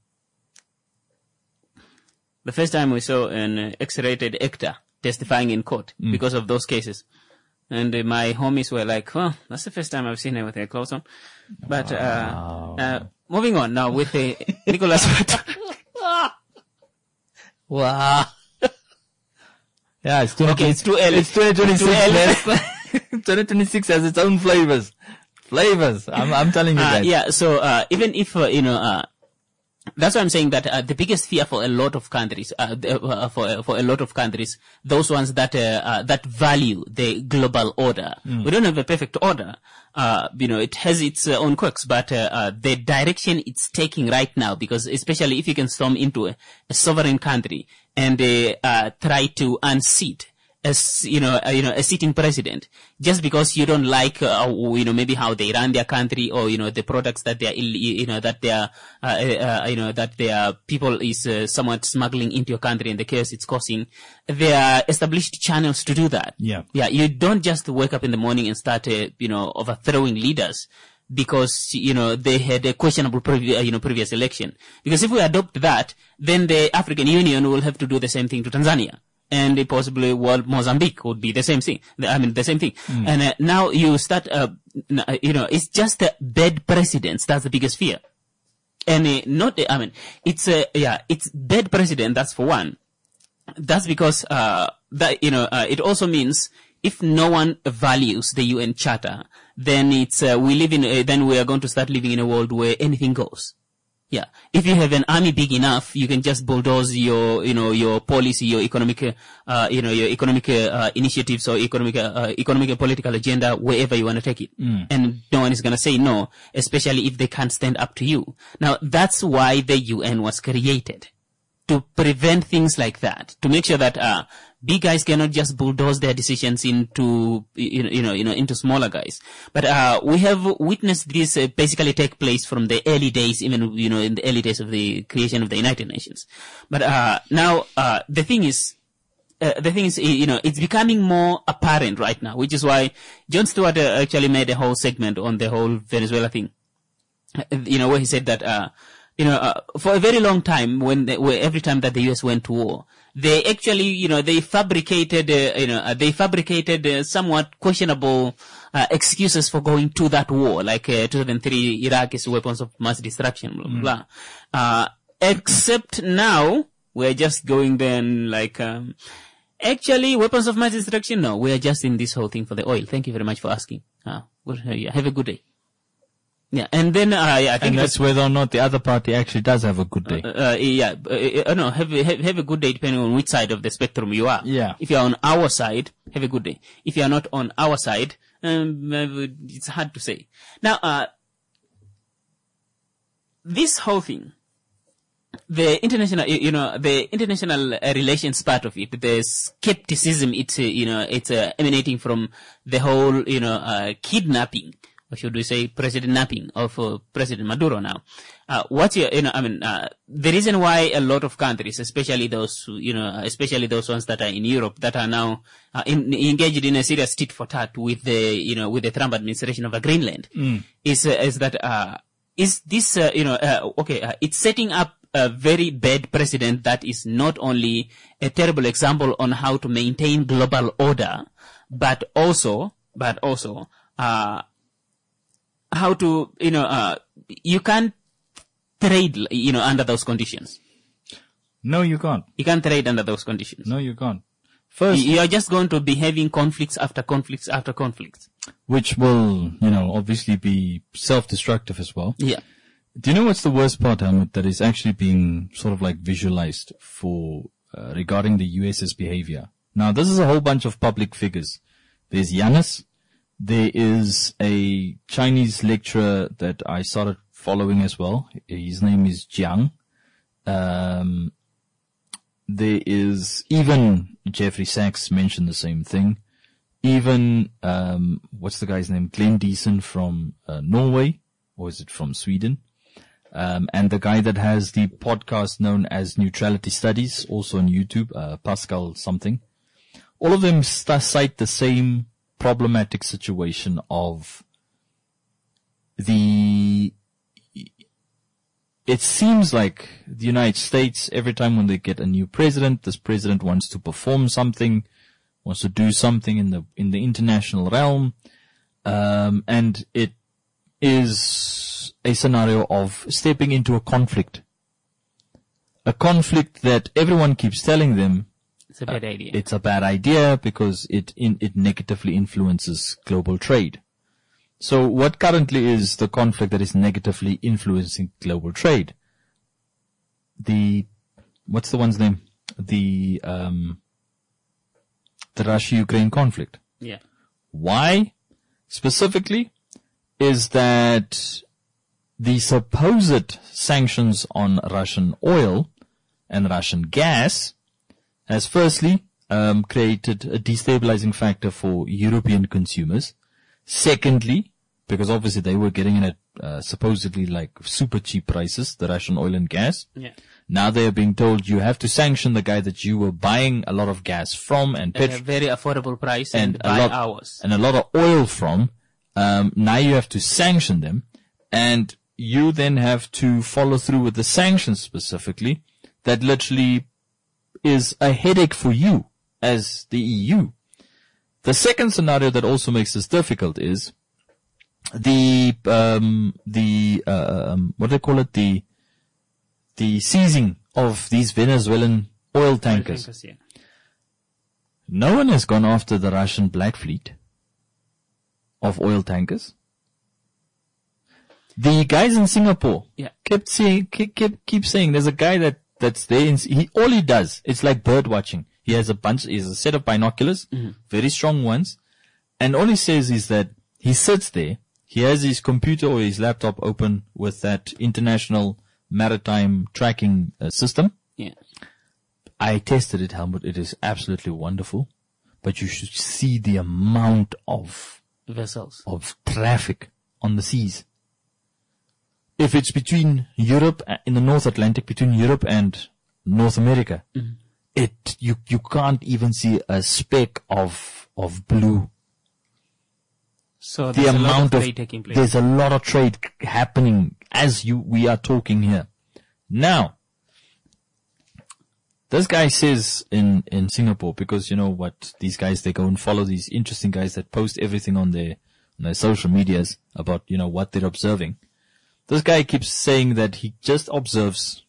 The first time we saw an X-rated actor testifying in court because of those cases. And my homies were like, that's the first time I've seen her with her clothes on. But, moving on now with Nicholas. Wow. Yeah, it's it's too early. It's 2026. 2026 has its own flavors. I'm telling you that. Yeah. So, even if, that's why I'm saying that the biggest fear for a lot of countries, for a lot of countries, those ones that that value the global order. We don't have a perfect order. It has its own quirks, but the direction it's taking right now, because especially if you can storm into a sovereign country and try to unseat a sitting president, just because you don't like, maybe how they run their country, or, the products that that their people is somewhat smuggling into your country and the chaos it's causing. There are established channels to do that. Yeah. Yeah. You don't just wake up in the morning and start, overthrowing leaders because, they had a questionable previous election. Because if we adopt that, then the African Union will have to do the same thing to Tanzania. And possibly Mozambique would be the same thing. The same thing. And now you start, it's just bad precedents. That's the biggest fear. And it's bad precedent. That's for one. That's because, it also means if no one values the UN Charter, then then we are going to start living in a world where anything goes. Yeah. If you have an army big enough, you can just bulldoze your policy, your economic initiatives or economic and political agenda wherever you want to take it. And no one is going to say no, especially if they can't stand up to you. Now, that's why the UN was created. To prevent things like that. To make sure that, big guys cannot just bulldoze their decisions into, into smaller guys. But, we have witnessed this basically take place from the early days, even, in the early days of the creation of the United Nations. But, now, the thing is, it's becoming more apparent right now, which is why Jon Stewart actually made a whole segment on the whole Venezuela thing. Where he said that, for a very long time, every time that the US went to war, they actually, they fabricated, somewhat questionable, excuses for going to that war, like, 2003 Iraq's weapons of mass destruction, blah, blah. Except now, we're just going there and like, actually, weapons of mass destruction, no, we're just in this whole thing for the oil. Thank you very much for asking. Have a good day. Yeah, and then I think that's whether or not the other party actually does have a good day. No, have a good day depending on which side of the spectrum you are. Yeah. If you are on our side, have a good day. If you are not on our side, it's hard to say. Now, this whole thing, the international, the international relations part of it, the skepticism, it's emanating from the whole, kidnapping, or should we say president napping of President Maduro now. The reason why a lot of countries, especially those ones that are in Europe that are now engaged in a serious tit for tat with the Trump administration over Greenland, is that it's setting up a very bad precedent that is not only a terrible example on how to maintain global order, but also how to, you can't trade, under those conditions. No, you can't. You can't trade under those conditions. No, you can't. First, you're just going to be having conflicts after conflicts after conflicts, which will, obviously be self-destructive as well. Yeah. Do you know what's the worst part, Helmut, that is actually being sort of like visualized for regarding the US's behavior? Now, this is a whole bunch of public figures. There's Yanis. There is a Chinese lecturer that I started following as well. His name is Jiang. There is even Jeffrey Sachs mentioned the same thing. Even, what's the guy's name? Glenn Deason from Norway, or is it from Sweden? And the guy that has the podcast known as Neutrality Studies, also on YouTube, Pascal something. All of them cite the same problematic situation of it seems like the United States, every time when they get a new president, this president wants to perform something, wants to do something in the international realm, and it is a scenario of stepping into a conflict that everyone keeps telling them it's a bad idea. It's a bad idea because it negatively influences global trade. So what currently is the conflict that is negatively influencing global trade? What's the one's name? The Russia-Ukraine conflict. Yeah. Why specifically is that the supposed sanctions on Russian oil and Russian gas has firstly created a destabilizing factor for European consumers. Secondly, because obviously they were getting it at supposedly like super cheap prices, the Russian oil and gas. Yeah. Now they are being told you have to sanction the guy that you were buying a lot of gas from and at a very affordable price and a lot of oil from. Now you have to sanction them, and you then have to follow through with the sanctions specifically. That literally is a headache for you as the EU. The second scenario that also makes this difficult is what do they call it? The seizing of these Venezuelan oil tankers. Yeah. No one has gone after the Russian Black Fleet of oil tankers. The guys in Singapore keep saying there's a guy that's there. All he does, it's like bird watching. He has a set of binoculars, very strong ones, and all he says is that he sits there. He has his computer or his laptop open with that international maritime tracking system. Yeah. I tested it, Helmut. It is absolutely wonderful, but you should see the amount of vessels, of traffic on the seas. If it's between Europe, in the North Atlantic, between Europe and North America, you can't even see a speck of blue. So there's a lot of trade taking place. There's a lot of trade happening as we are talking here. Now, this guy says in Singapore, because you know what, these guys, they go and follow these interesting guys that post everything on their social medias about, what they're observing. This guy keeps saying that he just observes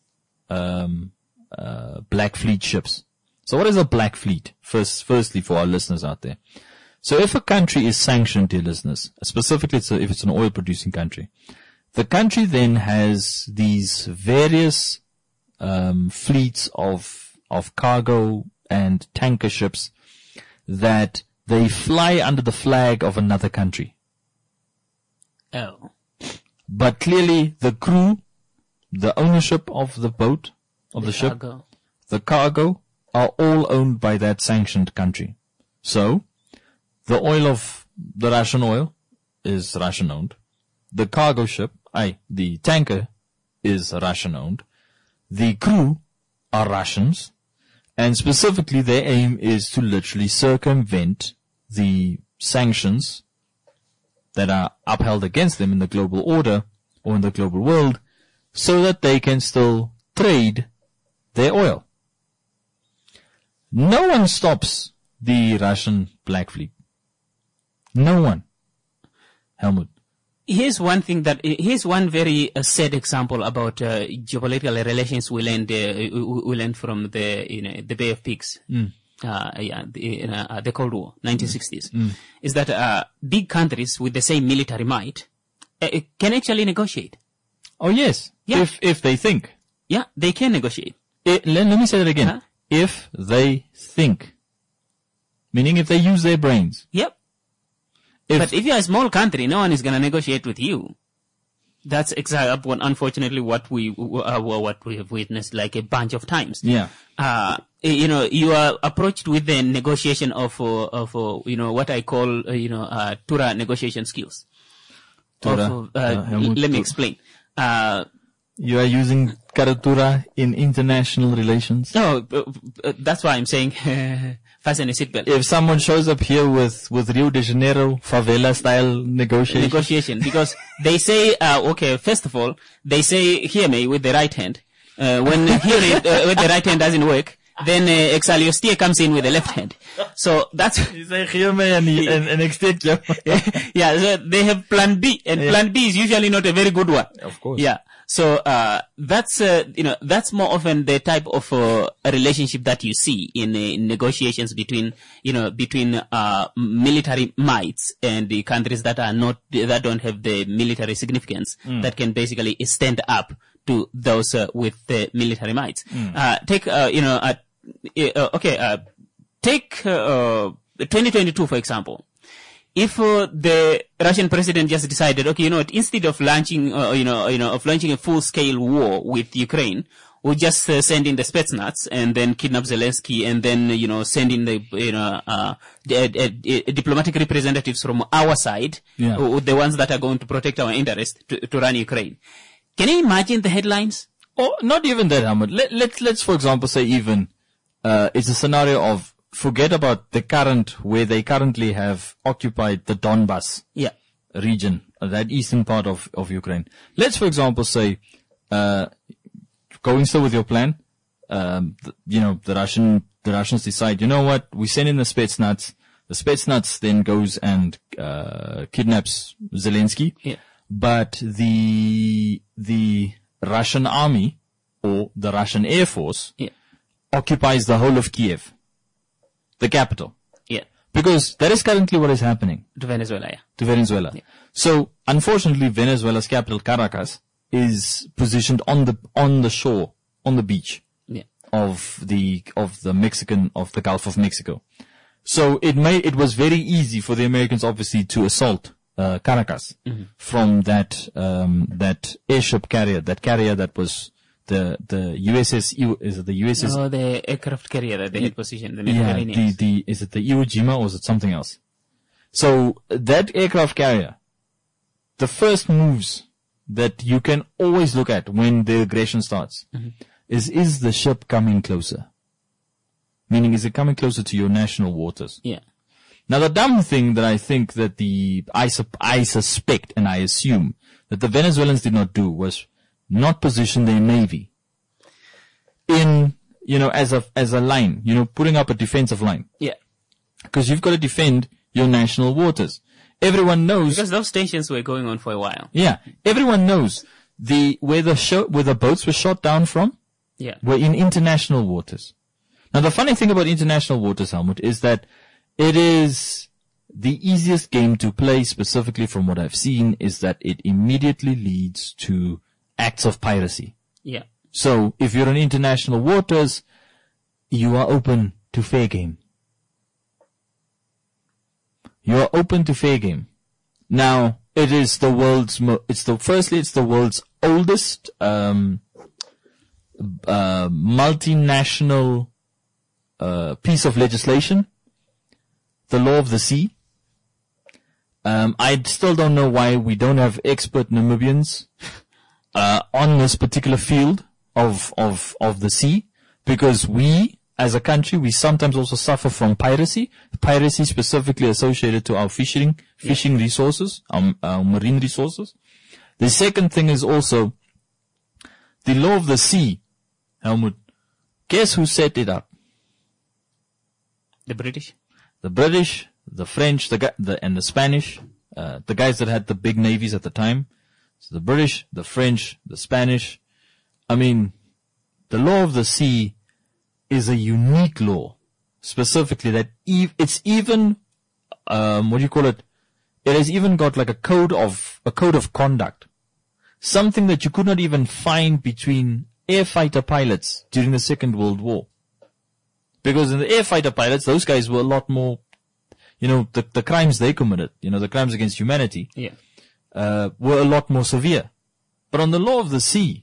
Black Fleet ships. So what is a Black Fleet? Firstly, for our listeners out there. So if a country is sanctioned, dear listeners, specifically if it's an oil-producing country, The country then has these various fleets of cargo and tanker ships that they fly under the flag of another country. Oh. But clearly the crew, the ownership of the boat, of the ship, the cargo are all owned by that sanctioned country. So, the oil of the Russian oil is Russian owned. The cargo ship, the tanker is Russian owned. The crew are Russians. And specifically their aim is to literally circumvent the sanctions that are upheld against them in the global order or in the global world so that they can still trade their oil. No one stops the Russian Black Fleet. No one. Helmut. Here's one very sad example about geopolitical relations we learned from the Bay of Pigs. The Cold War, 1960s, is that big countries with the same military might can actually negotiate. Oh yes, yeah. If they think. Yeah, they can negotiate. Let me say that again. Huh? If they think, meaning if they use their brains. Yep. But if you're a small country, no one is going to negotiate with you. That's exactly unfortunately what we have witnessed like a bunch of times. Yeah. You are approached with the negotiation of what I call Tura negotiation skills. Tura. Let me explain. You are using Karatura in international relations? No, that's why I'm saying fasten a seatbelt. If someone shows up here with Rio de Janeiro favela style negotiation, because they say, first of all, they say, hear me with the right hand. When with the right hand doesn't work, then Excelsior Steer comes in with the left hand. So that's you say hear me and extend. Yeah, so they have plan B, and plan B is usually not a very good one. Of course. Yeah. So that's more often the type of a relationship that you see in negotiations between military mights and the countries that don't have the military significance that can basically stand up to those with the military mights. Take 2022 for example. If the Russian president just decided, instead of launching a full-scale war with Ukraine, we'll just send in the Spetsnaz and then kidnap Zelensky and then send in the diplomatic representatives from our side, the ones that are going to protect our interest to run Ukraine. Can you imagine the headlines? Oh, not even that, Ahmed. Let's for example say even it's a scenario of. Forget about where they currently have occupied the Donbas region, that eastern part of Ukraine. Let's, for example, say, going still with your plan, the Russians decide, you know what, we send in the Spetsnaz. The Spetsnaz then goes and, kidnaps Zelensky. Yeah. But the Russian army or the Russian Air Force occupies the whole of Kiev. The capital. Yeah. Because that is currently what is happening. To Venezuela, yeah. To Venezuela. Yeah. So, unfortunately, Venezuela's capital, Caracas, is positioned on the shore, on the beach. Yeah. Of the Gulf of Mexico. So, it was very easy for the Americans, obviously, to assault, Caracas from that airship carrier, that was the USS, is it the USS? Oh, the aircraft carrier that they had positioned. Is it the Iwo Jima or is it something else? So that aircraft carrier, the first moves that you can always look at when the aggression starts is the ship coming closer? Meaning, is it coming closer to your national waters? Yeah. Now the dumb thing that I think that I suspect and I assume that the Venezuelans did not do was not position their navy in, as a line, putting up a defensive line. Yeah. Because you've got to defend your national waters. Everyone knows. Because those tensions were going on for a while. Yeah. Everyone knows where the boats were shot down from. Yeah. Were in international waters. Now the funny thing about international waters, Helmut, is that it is the easiest game to play, specifically from what I've seen, is that it immediately leads to acts of piracy. Yeah. So if you're in international waters, you are open to fair game. You are open to fair game. Now, it is the world's it's the world's oldest multinational piece of legislation, the law of the sea. I still don't know why we don't have expert Namibians on this particular field of the sea, because we, as a country, we sometimes also suffer from piracy specifically associated to our fishing resources, our marine resources. The second thing is also the law of the sea. Helmut, guess who set it up? The British. The British, the French, and the Spanish, the guys that had the big navies at the time. So the British, the French, the Spanish. I mean, the law of the sea is a unique law, specifically that it's even, it has even got like a code of conduct. Something that you could not even find between air fighter pilots during the Second World War. Because in the air fighter pilots, those guys were a lot more, the crimes they committed, the crimes against humanity, were a lot more severe. But on the law of the sea,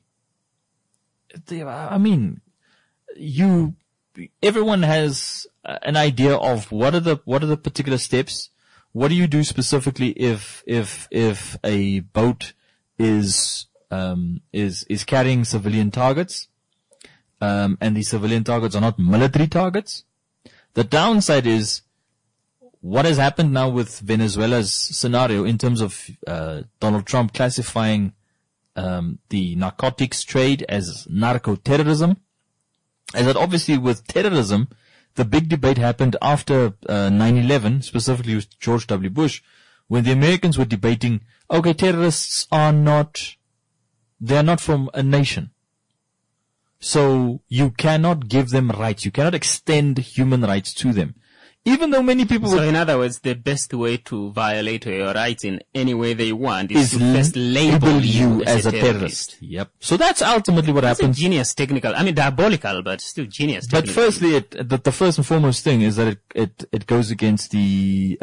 everyone has an idea of what are the particular steps. What do you do specifically if a boat is carrying civilian targets, and these civilian targets are not military targets? The downside is what has happened now with Venezuela's scenario in terms of Donald Trump classifying the narcotics trade as narco-terrorism, is that obviously with terrorism, the big debate happened after 9/11, specifically with George W. Bush, when the Americans were debating, okay, terrorists are not from a nation. So you cannot give them rights. You cannot extend human rights to them. Even though many people So in other words, the best way to violate your rights in any way they want is to first label you as a terrorist. Yep. So that's ultimately what happens. Genius technical. I mean, diabolical, but still genius technical. But firstly, the first and foremost thing is that it goes against the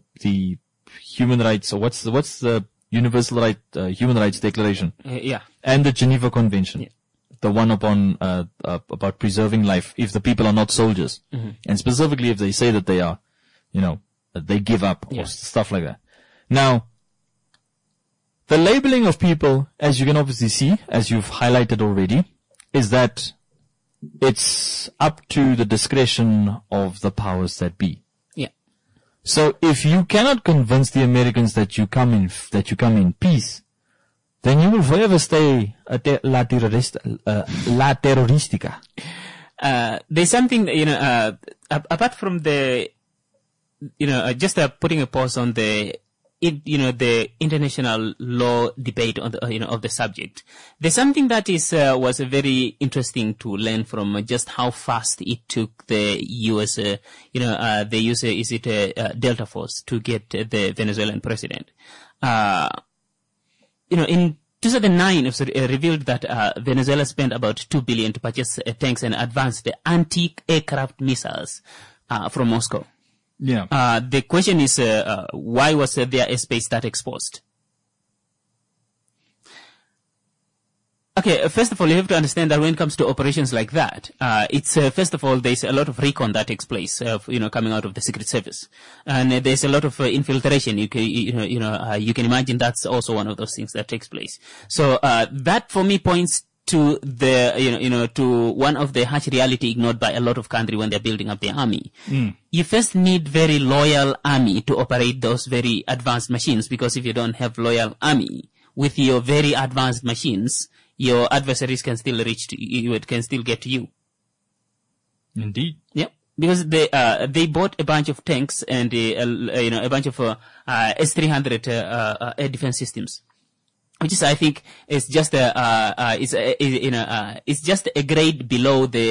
human rights, or what's the universal right, human rights declaration? Yeah. And the Geneva Convention. Yeah. The one about preserving life if the people are not soldiers. Mm-hmm. And specifically if they say that they are, that they give up or stuff like that. Now, the labeling of people, as you can obviously see, as you've highlighted already, is that it's up to the discretion of the powers that be. Yeah. So if you cannot convince the Americans that you come in peace, then you will forever stay la terroristica. There's something, apart from the, just putting a pause on the international law debate on the, of the subject. There's something that was very interesting to learn from just how fast it took the US, Delta Force to get the Venezuelan president. In 2009, it was revealed that Venezuela spent about $2 billion to purchase tanks and advance the anti-aircraft missiles from Moscow. Yeah. The question is, why was their airspace that exposed? Okay, first of all, you have to understand that when it comes to operations like that, it's first of all, there's a lot of recon that takes place, coming out of the Secret Service, and there's a lot of infiltration. You can imagine that's also one of those things that takes place. So that for me points to the to one of the harsh reality ignored by a lot of countries when they're building up their army. You first need very loyal army to operate those very advanced machines, because if you don't have loyal army with your very advanced machines, your adversaries can still reach to you. It can still get to you. Indeed. Yeah, because they bought a bunch of tanks and a bunch of S-300 air defense systems, which is, I think, is just it's just a grade below the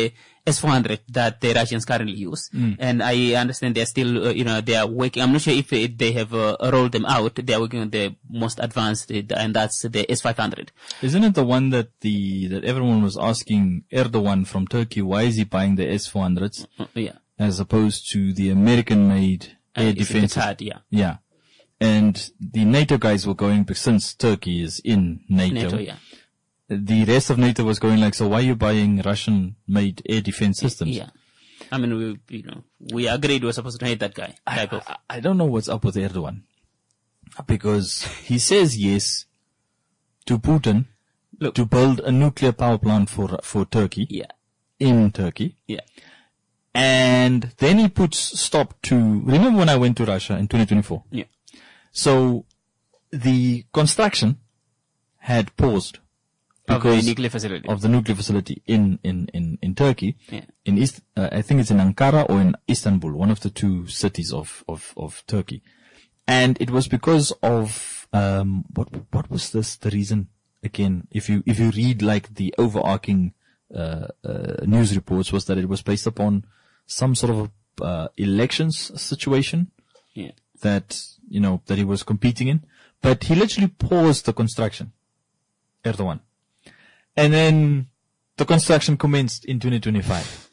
S-400 that the Russians currently use. And I understand they're still, they are working. I'm not sure if they have rolled them out. They are working on the most advanced, and that's the S-500. Isn't it the one that everyone was asking Erdogan from Turkey, why is he buying the S-400s? Yeah. As opposed to the American-made air defense. Yeah. And the NATO guys were going, since Turkey is in NATO. Yeah. The rest of NATO was going like, so why are you buying Russian-made air defense systems? Yeah. I mean, we agreed we're supposed to hate that guy. I don't know what's up with Erdogan. Because he says yes to Putin to build a nuclear power plant for Turkey. Yeah. In Turkey. Yeah. And then he puts stop to, remember when I went to Russia in 2024? Yeah. So the construction had paused because of the nuclear facility in Turkey. Yeah. I think it's in Ankara or in Istanbul, one of the two cities of Turkey. And it was because of, what was the reason again? If you read like the overarching, news reports, was that it was based upon some sort of elections situation. Yeah. That he was competing in. But he literally paused the construction, Erdogan. And then the construction commenced in 2025.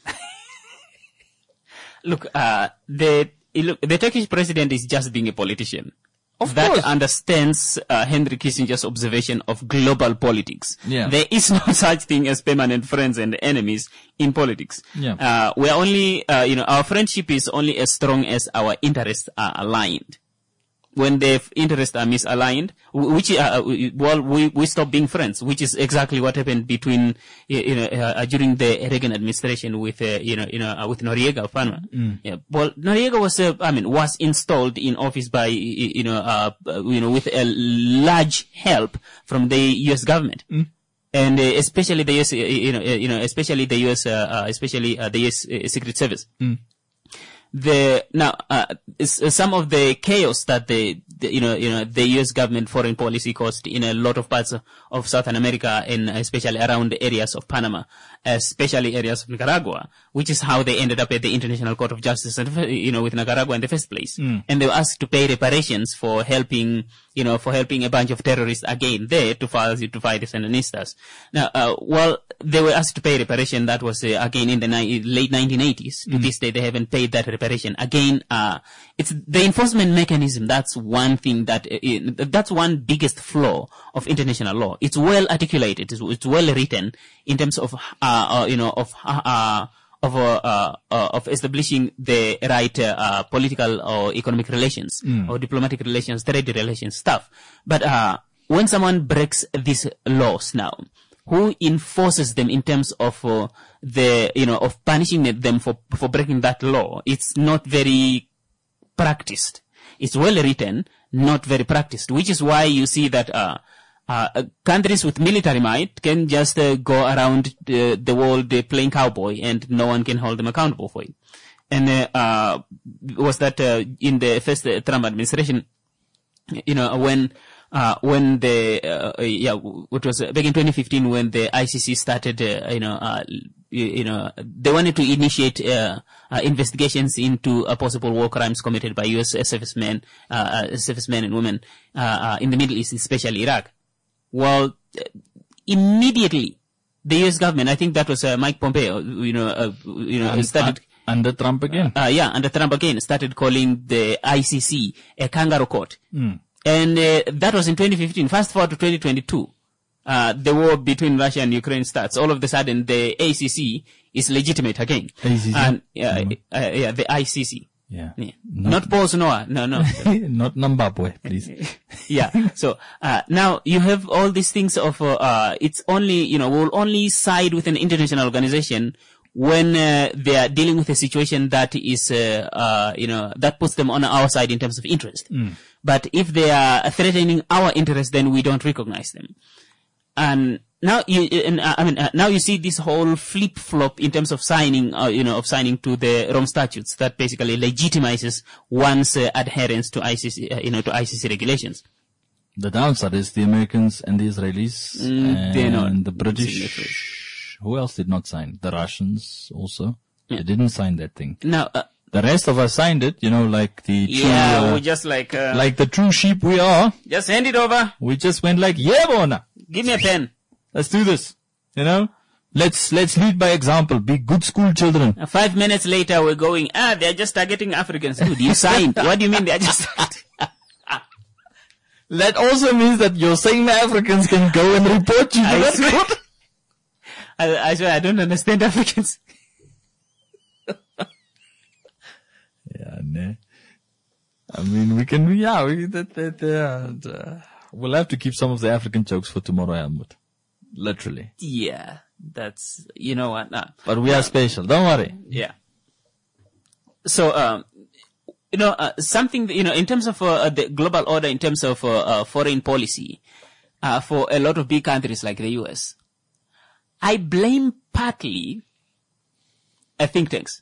Look, the Turkish president is just being a politician. Of that course. Understands Henry Kissinger's observation of global politics. Yeah. There is no such thing as permanent friends and enemies in politics. Yeah. We are only, our friendship is only as strong as our interests are aligned. When the interests are misaligned, we stop being friends, which is exactly what happened between, during the Reagan administration with, with Noriega of Panama. Yeah. Well, Noriega was installed in office by, with a large help from the U.S. government. And, especially the U.S., especially the U.S. Secret Service. Some of the chaos that the U.S. government foreign policy caused in a lot of parts of Southern America, and especially around the areas of Panama, especially areas of Nicaragua, which is how they ended up at the International Court of Justice, with Nicaragua in the first place. And they were asked to pay reparations for helping a bunch of terrorists again there to fight the Sandinistas. Now, they were asked to pay reparation. That was again in the late 1980s. To this day, they haven't paid that reparation. Again, it's the enforcement mechanism. That's one thing that's one biggest flaw of international law. It's well articulated. It's well written in terms of establishing the right political or economic relations or diplomatic relations, trade relations stuff. But when someone breaks these laws now, who enforces them in terms of of punishing them for breaking that law? It's not very practiced. It's well written, not very practiced, which is why you see that countries with military might can just go around the world playing cowboy, and no one can hold them accountable for it. And was that in the first Trump administration, when it was back in 2015 when the ICC started, they wanted to initiate investigations into possible war crimes committed by U.S. servicemen and women in the Middle East, especially Iraq. Well, immediately the U.S. government, I think that was Mike Pompeo, started under Trump again. Under Trump again, started calling the ICC a kangaroo court. And that was in 2015. Fast forward to 2022. The war between Russia and Ukraine starts. All of a sudden, the ACC is legitimate again. ACC? And, the ICC. Yeah. Not Paul Noah. No. Not Zimbabwe, please. Yeah. So, now you have all these things of, it's only, we'll only side with an international organization when they are dealing with a situation that is, that puts them on our side in terms of interest. But if they are threatening our interest, then we don't recognize them. And now now you see this whole flip-flop in terms of signing, signing to the Rome Statutes that basically legitimizes one's adherence to ICC, to ICC regulations. The downside is the Americans and the Israelis and the British Who else did not sign? The Russians also. They didn't sign that thing. Now, the rest of us signed it, like the true, we just like the true sheep we are. Just hand it over. We just went like, yeah, Bona. Give me a pen. Let's do this. Let's lead by example. Be good school children. 5 minutes later, we're going, they're just targeting Africans. Dude, you signed. What do you mean they're just That also means that you're saying the Africans can go and report you. I swear, I don't understand Africans. Yeah, no. I mean, we can, we'll have to keep some of the African jokes for tomorrow, Helmut. Literally. Yeah, that's, you know what, But we are special, don't worry. Yeah. So, something, in terms of the global order, in terms of foreign policy, for a lot of big countries like the US, I blame partly think tanks.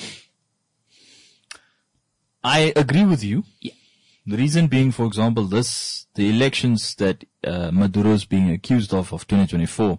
I agree with you. Yeah. The reason being, for example, the elections that Maduro is being accused of 2024,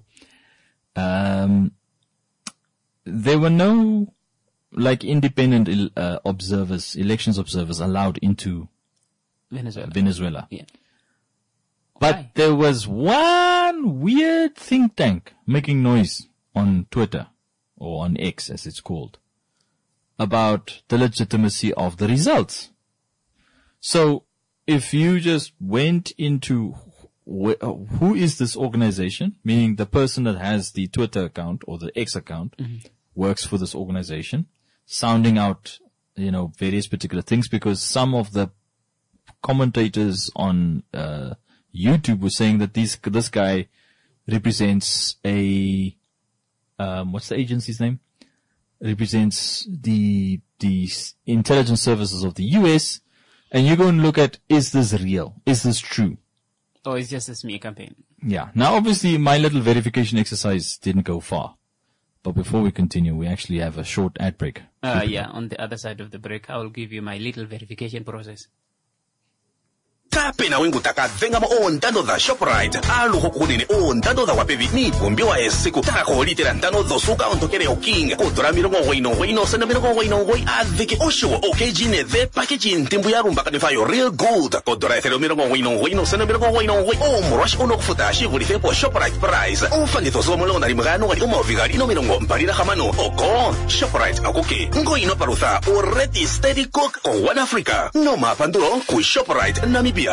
there were no independent elections observers allowed into Venezuela. Yeah. But there was one weird think tank making noise on Twitter, or on X as it's called, about the legitimacy of the results. So if you just went into who is this organization, meaning the person that has the Twitter account or the X account works for this organization, sounding out, various particular things, because some of the commentators on YouTube were saying that this guy represents what's the agency's name? Represents the intelligence services of the US, and you go and look at, is this real? Is this true? Or it's just a smear campaign? Yeah. Now, obviously, my little verification exercise didn't go far. But before we continue, we actually have a short ad break. On the other side of the break, I will give you my little verification process. Tapena wingutaka venga mo ontano da ShopRite aluho kunini ontano da wapevi ni pumbiwa esiku tako litera ntano dosuka ontokere oking kodora mirongo waino sena mirongo waino adviki osho okejine the packaging timbu ya rumba kanifayo real good kodora ethero mirongo waino sena mirongo waino omrush unokufuta shivuli fepo ShopRite price ufangito zo mulongo na limgano wali umovigari ino mirongo mparira hamano oko ShopRite akuki ngoino parusa already steady cook on One Africa no mapanduro ku ShopRite Namibia.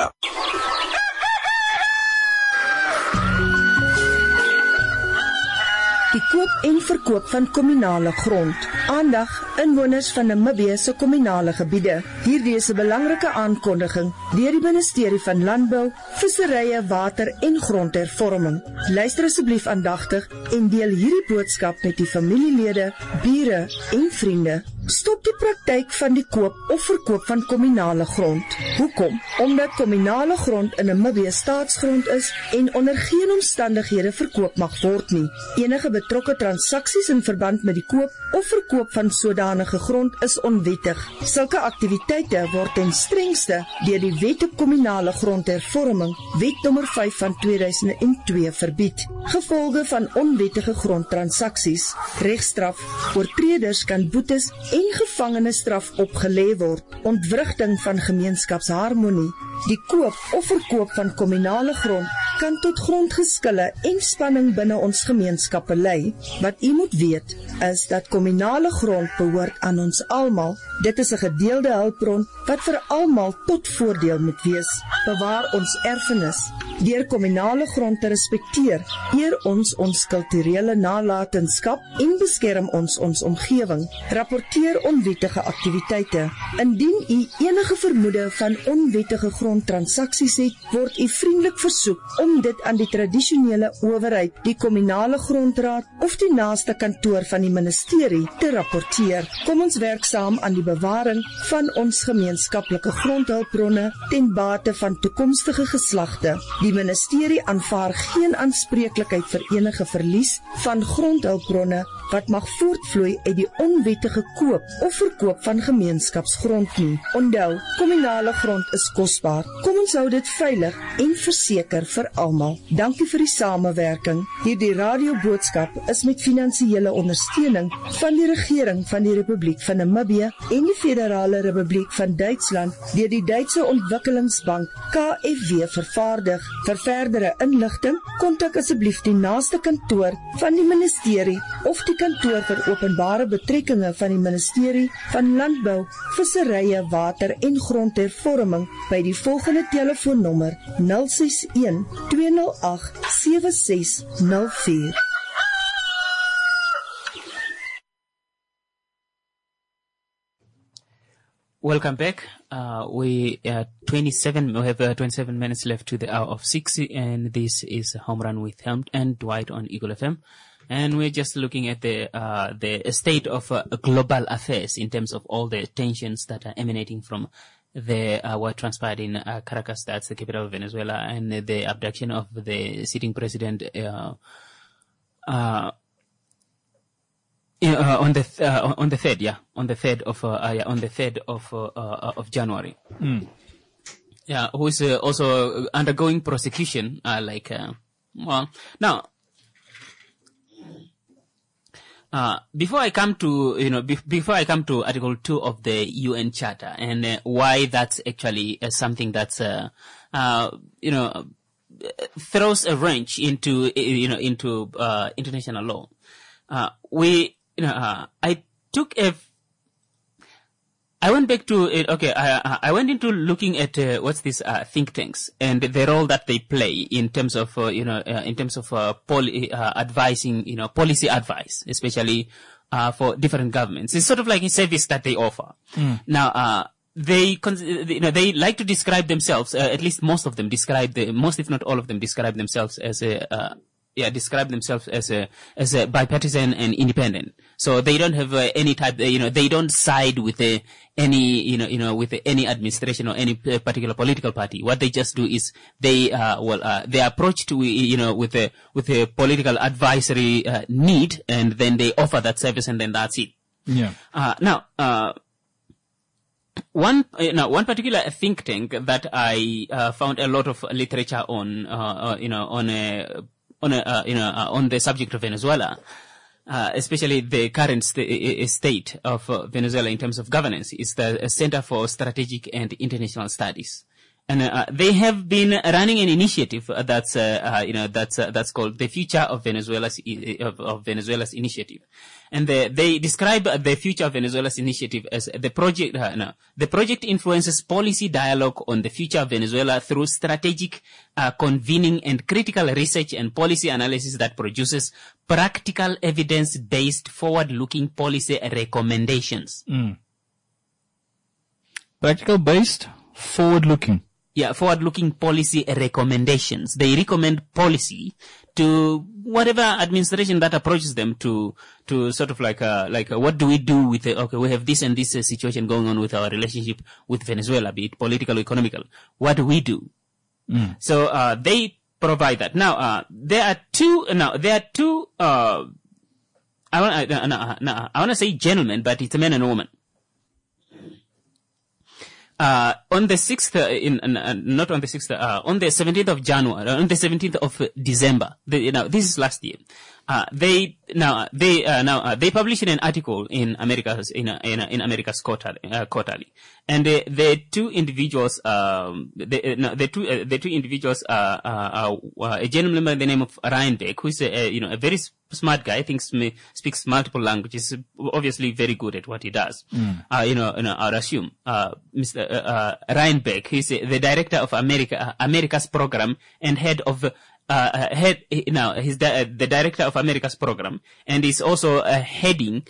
Die koop en verkoop van kommunale grond. Aandag inwoners van Namibië se kommunale gebiede. Hierdie is 'n belangrike aankondiging deur die Ministerie van Landbou, Visserye, Water en Grondhervorming. Luister asseblief aandagtig en deel hierdie boodskap met die familielede, bure en vriende. Stop die praktyk van die koop of verkoop van kommunale grond. Hoekom? Omdat kommunale grond in Namibië staatsgrond is en onder geen omstandighede verkoop mag word nie. Enige betrokke transaksies in verband met die koop of verkoop van sodanige grond is onwettig. Sulke aktiwiteite word ten strengste deur die Wet op Kommunale Grondhervorming, Wet nommer 5 van 2002 verbied. Gevolge van onwettige grondtransaksies, regstraf, oortreders kan boetes en gevangenisstraf opgelê word, ontwrigting van gemeenskapsharmonie. Die koop of verkoop van kommunale grond kan tot grondgeskille en spanning binne ons gemeenskappe lei. Wat u moet weet, is dat kommunale grond behoort aan ons almal. Dit is 'n gedeelde hulpbron wat vir almal tot voordeel moet wees. Bewaar ons erfenis. Deur kommunale grond te respekteer, eer ons kulturele nalatenskap en beskerm ons omgewing. Rapporteer onwettige aktiwiteite. Indien u enige vermoede van onwettige grondtransaksies het, word u vriendelik versoek om dit aan die tradisionele owerheid, die kommunale grondraad of die naaste kantoor van die ministerie te rapporteer. Kom ons werk saam aan die bewaring van ons gemeenskaplike grondhulpbronne ten bate van toekomstige geslagte. Die Die ministerie aanvaar geen aanspreeklikheid vir enige verlies van grondhulpbronne wat mag voortvloei uit die onwettige koop of verkoop van gemeenskapsgrond nie. Onthou, kommunale grond is kosbaar. Kom ons hou dit veilig en verseker vir almal. Dankie vir die samewerking. Hierdie radioboodskap is met finansiële ondersteuning van die regering van die Republiek van Namibië en die Federale Republiek van Duitsland deur die Duitse Ontwikkelingsbank KfW vervaardig. Vir verdere inligting, kontak asseblief die naaste kantoor van die ministerie of die kantoor vir openbare betrekkinge van die ministerie van Landbou, Visserye, Water en Grondhervorming by die volgende telefoonnommer 061 208 7604. Welcome back. We have 27 minutes left to the hour of 6, and this is Home Run with Helm and Dwight on Eagle FM. And we're just looking at the state of global affairs in terms of all the tensions that are emanating from what transpired in Caracas, that's the capital of Venezuela, and the abduction of the sitting president on the 3rd of January. Yeah, who is also undergoing prosecution. Before I come to Article 2 of the UN Charter and why that's actually something that's throws a wrench into international law. I went back to it. Okay, I went into looking at what's this think tanks and the role that they play in terms of advising, policy advice, especially for different governments. It's sort of like a service that they offer. Now, they like to describe themselves. At least most of them most if not all of them describe themselves as a bipartisan and independent. So they don't have any type, they don't side with any administration or any particular political party. What they just do is they approach to, with a political advisory need, and then they offer that service, and then that's it. Yeah. One particular think tank that I found a lot of literature on the subject of Venezuela, especially the current state of Venezuela in terms of governance, is the Center for Strategic and International Studies. And they have been running an initiative that's called the Future of Venezuela's Initiative. And they describe the Future of Venezuela's Initiative as the project. The project influences policy dialogue on the future of Venezuela through strategic convening and critical research and policy analysis that produces practical evidence-based forward-looking policy recommendations. Practical-based, forward-looking. Yeah, forward-looking policy recommendations. They recommend policy to whatever administration that approaches them to sort of like what do we do with we have this and this situation going on with our relationship with Venezuela, be it political or economical. What do we do? So, they provide that. Now, there are two, I want to say gentlemen, but it's a man and a woman. On the 6th, on the 17th of January, on the 17th of December, this is last year. They published an article in America's Quarterly, and the two individuals, the two individuals are a gentleman by the name of Ryan Beck, who is a very smart guy. I think speaks multiple languages, obviously very good at what he does. I'll assume, Mr. Ryan Beck, he's the director of America's program and head of he's the director of America's program, and he's also heading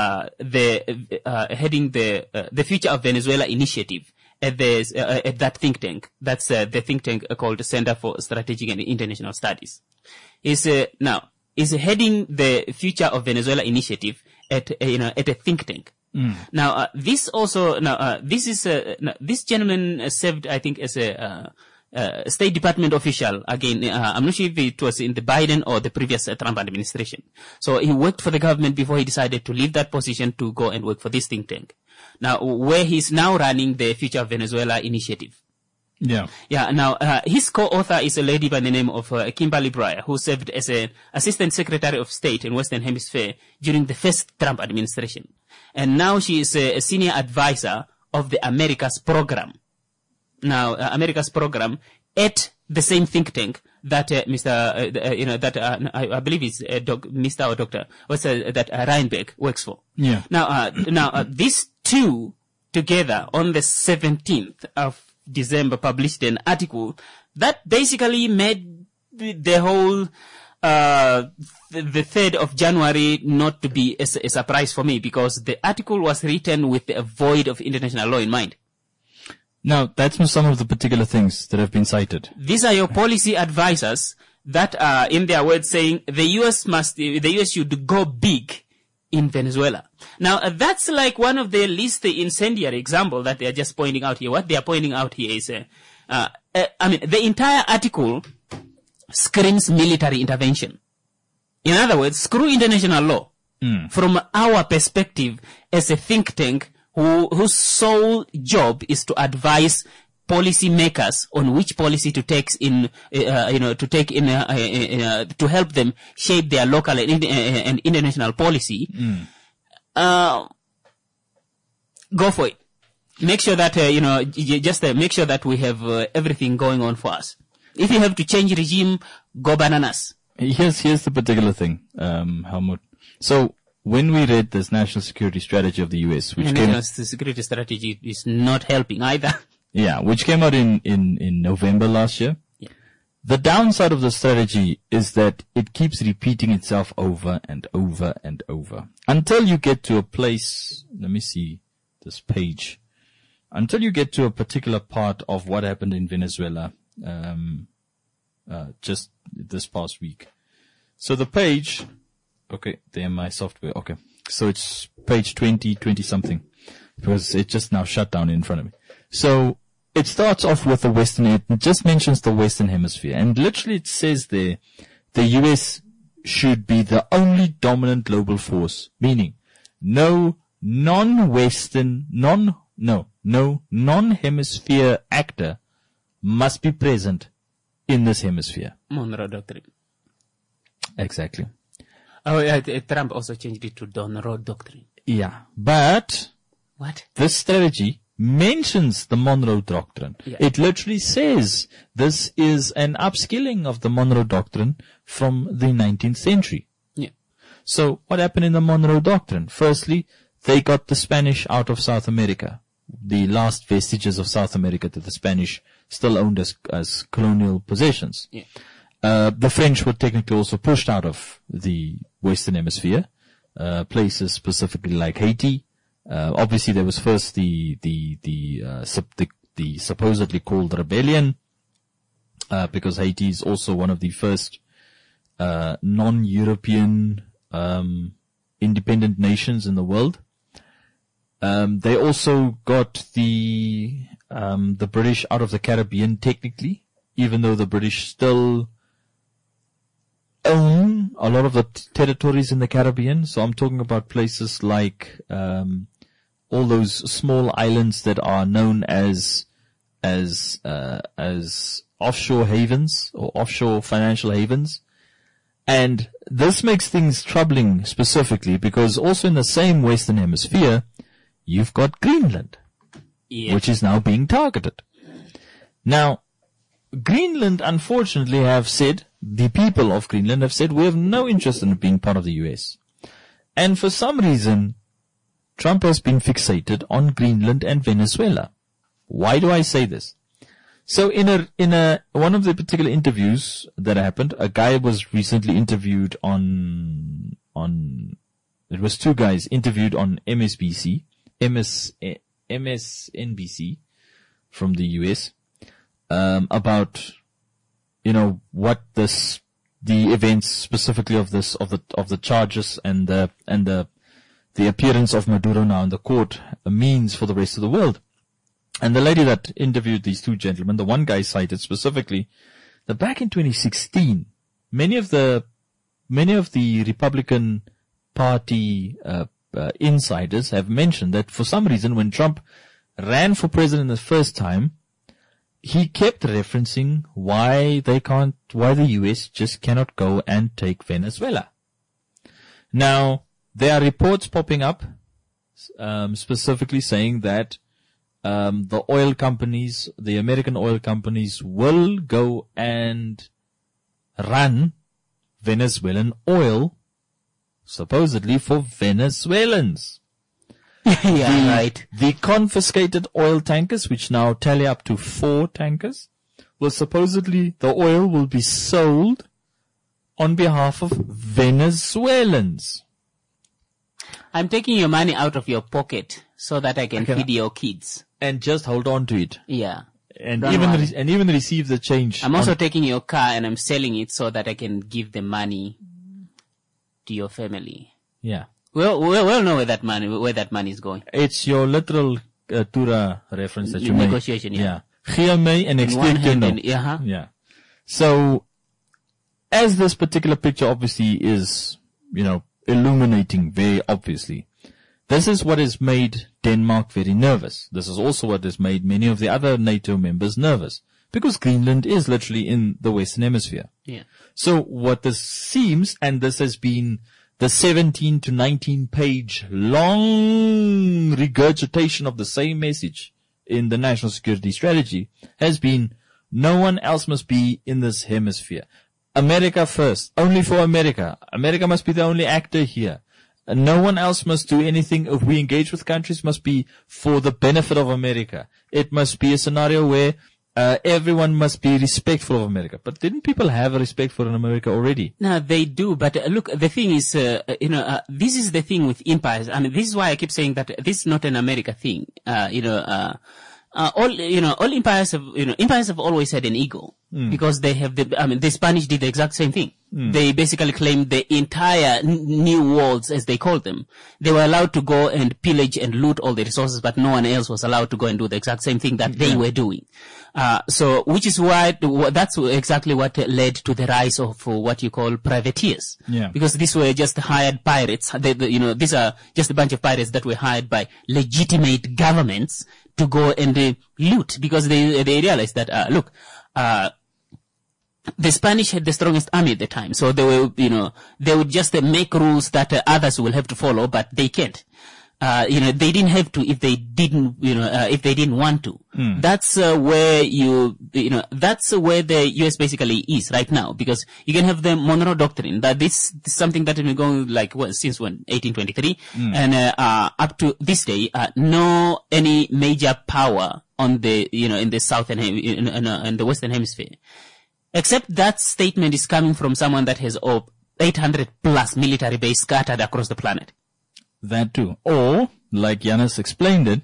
the Future of Venezuela initiative at that think tank. That's the think tank called Center for Strategic and International Studies. Is heading the Future of Venezuela initiative at a think tank. Now, this gentleman served, I think, as a State Department official, again, I'm not sure if it was in the Biden or the previous Trump administration. So he worked for the government before he decided to leave that position to go and work for this think tank. Now, where he's now running the Future of Venezuela initiative. Yeah. Yeah. Now, his co-author is a lady by the name of Kimberly Breyer, who served as an assistant secretary of state in Western Hemisphere during the first Trump administration. And now she is a senior advisor of the Americas program. Now, America's program at the same think tank that I believe is Mr. or Doctor, that Reinberg works for. Yeah. Now, these two together on the 17th of December published an article that basically made the whole the 3rd of January not to be a surprise for me, because the article was written with a void of international law in mind. Now, that's some of the particular things that have been cited. These are your policy advisors that are, in their words, saying the US should go big in Venezuela. Now, that's like one of the least incendiary example that they are just pointing out here. What they are pointing out here is, the entire article screams military intervention. In other words, screw international law. From our perspective as a think tank, whose sole job is to advise policy makers on which policy to take to help them shape their local and international policy. Go for it. Make sure that make sure that we have everything going on for us. If you have to change regime, go bananas. Here's the particular thing, Helmut. So, when we read this national security strategy of the US, which national security strategy is not helping either. Yeah, which came out in November last year. Yeah. The downside of the strategy is that it keeps repeating itself over and over and over until you get to a place. Let me see this page. Until you get to a particular part of what happened in Venezuela, just this past week. So the page. Okay, there my software. Okay. So it's page 20 something, because it just now shut down in front of me. So it starts off with it just mentions the Western Hemisphere, and literally it says there, the US should be the only dominant global force, meaning no non-hemisphere actor must be present in this hemisphere. Monroe Doctrine. Exactly. Oh, yeah, Trump also changed it to Monroe Doctrine. Yeah, but what? This strategy mentions the Monroe Doctrine. Yeah. It literally says this is an upskilling of the Monroe Doctrine from the 19th century. Yeah. So what happened in the Monroe Doctrine? Firstly, they got the Spanish out of South America. The last vestiges of South America that the Spanish still owned as colonial possessions. Yeah. The French were technically also pushed out of the Western Hemisphere, places specifically like Haiti. Obviously there was first the supposedly called rebellion, because Haiti is also one of the first, non-European, independent nations in the world. They also got the British out of the Caribbean technically, even though the British still own a lot of the territories in the Caribbean. So I'm talking about places like all those small islands that are known as offshore havens or offshore financial havens. And this makes things troubling specifically because also in the same Western Hemisphere, you've got Greenland, which is now being targeted. Now, Greenland, unfortunately, the people of Greenland have said, we have no interest in being part of the US. And for some reason, Trump has been fixated on Greenland and Venezuela. Why do I say this? So in one of the particular interviews that happened, a guy was recently interviewed it was two guys interviewed on MSNBC from the US, about, what the events specifically of the charges and the appearance of Maduro now in the court means for the rest of the world. And the lady that interviewed these two gentlemen, the one guy cited specifically that back in 2016, many of the Republican Party insiders have mentioned that for some reason when Trump ran for president the first time, he kept referencing why the US just cannot go and take Venezuela. Now, there are reports popping up, specifically saying that the oil companies, the American oil companies, will go and run Venezuelan oil, supposedly for Venezuelans. Right. The confiscated oil tankers, which now tally up to 4 tankers, the oil will be sold on behalf of Venezuelans. I'm taking your money out of your pocket so that I can feed your kids. And just hold on to it. Yeah. And even receive the change. I'm also taking your car and I'm selling it so that I can give the money to your family. Yeah. We'll know where that money is going. It's your literal Tura reference that you make. Negotiation, yeah. Gee my en ek steek jou nou. Yeah. So, as this particular picture obviously is, illuminating very obviously, this is what has made Denmark very nervous. This is also what has made many of the other NATO members nervous. Because Greenland is literally in the Western Hemisphere. Yeah. So what this seems, and this has been the 17 to 19 page long regurgitation of the same message in the national security strategy, has been no one else must be in this hemisphere. America first, only for America. America must be the only actor here. No one else must do anything. If we engage with countries, must be for the benefit of America. It must be a scenario where everyone must be respectful of America. But didn't people have a respect for America already? No, they do. But look, the thing is, this is the thing with empires. I mean, this is why I keep saying that this is not an America thing. All empires have always had an ego. Because they have the Spanish did the exact same thing. They basically claimed the entire new worlds, as they called them. They were allowed to go and pillage and loot all the resources, but no one else was allowed to go and do the exact same thing that they were doing. Which is why, that's exactly what led to the rise of what you call privateers. Yeah. Because these were just hired pirates. These are just a bunch of pirates that were hired by legitimate governments to go and loot, because they realized that, the Spanish had the strongest army at the time, so they would just make rules that others will have to follow, but they can't. They didn't have to if they didn't want to. That's where that's where the US basically is right now, because you can have the Monroe Doctrine, that this is something that has been going since 1823, and up to this day, no any major power on the in the southern in the Western Hemisphere. Except that statement is coming from someone that has 800 plus military base scattered across the planet. That too. Or, like Giannis explained it,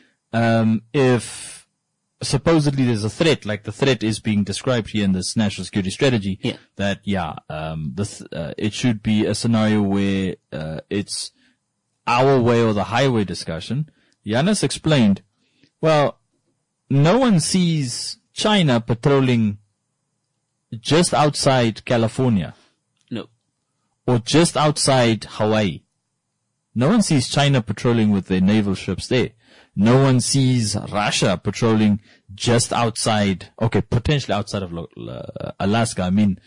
if supposedly there's a threat, like the threat is being described here in this national security strategy, that, it should be a scenario where, it's our way or the highway discussion. Giannis explained, well, no one sees China patrolling just outside California. No. Or just outside Hawaii. No one sees China patrolling with their naval ships there. No one sees Russia patrolling just outside, potentially outside of Alaska. I mean,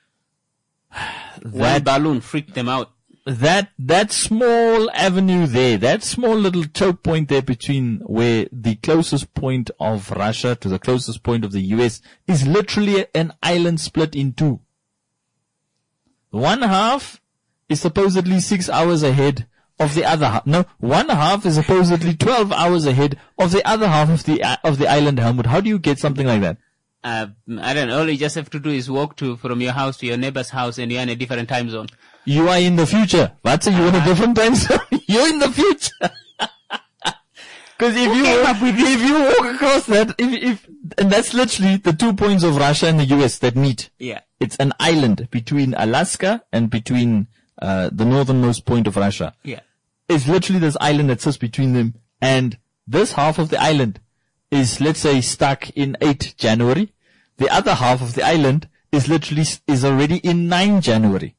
that balloon freaked them out. That small avenue there, that small little choke point there between where the closest point of Russia to the closest point of the US is literally an island split in two. One half is supposedly 6 hours ahead of the other half. No, one half is supposedly 12 hours ahead of the other half of the island, Helmut. How do you get something like that? I don't know. All you just have to do is walk from your house to your neighbor's house, and you're in a different time zone. You are in the future. What? So you're in a different time zone? You're in the future. Because if you walk across that, and that's literally the 2 points of Russia and the US that meet. Yeah. It's an island between Alaska and between, the northernmost point of Russia. Yeah. It's literally this island that sits between them, and this half of the island is, let's say, stuck in 8 January. The other half of the island is already in 9 January.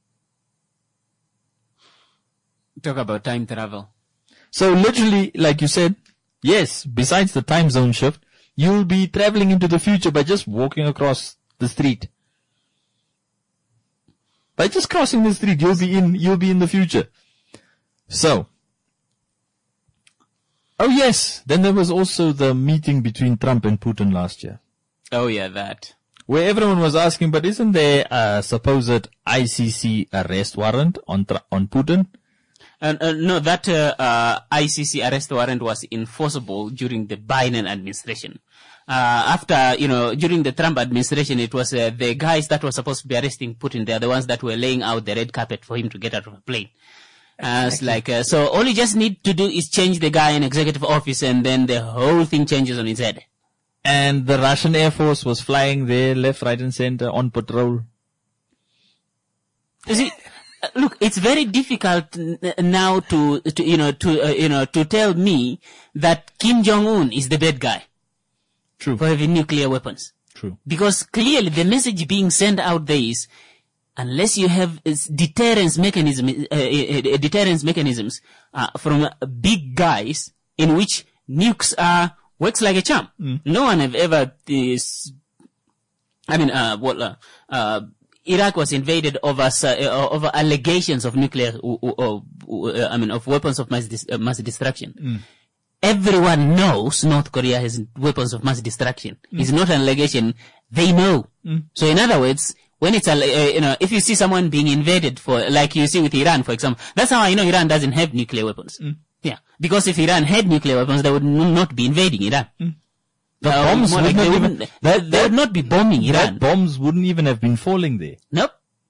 Talk about time travel. So literally, like you said, yes, besides the time zone shift, you'll be traveling into the future by just walking across the street. By just crossing the street, you'll be in the future. So, oh yes, then there was also the meeting between Trump and Putin last year. Oh yeah, that. Where everyone was asking, but isn't there a supposed ICC arrest warrant on Putin? No, that ICC arrest warrant was enforceable during the Biden administration. During the Trump administration, it was the guys that were supposed to be arresting Putin. They're the ones that were laying out the red carpet for him to get out of a plane. It's like, so all you just need to do is change the guy in executive office, and then the whole thing changes on its head. And the Russian Air Force was flying there, left, right, and center on patrol. You see, look, it's very difficult now to tell me that Kim Jong-un is the bad guy. True. For having nuclear weapons. True. Because clearly the message being sent out there is, unless you have deterrence mechanisms from big guys in which nukes works like a charm. No one have ever Iraq was invaded over allegations of nuclear, of weapons of mass destruction. Everyone knows North Korea has weapons of mass destruction. It's not an allegation. They know. So in other words, when it's if you see someone being invaded like you see with Iran, for example, that's how I know Iran doesn't have nuclear weapons. Yeah. Because if Iran had nuclear weapons, they would not be invading Iran. The bombs they would not be bombing Iran. Bombs wouldn't even have been falling there. Nope.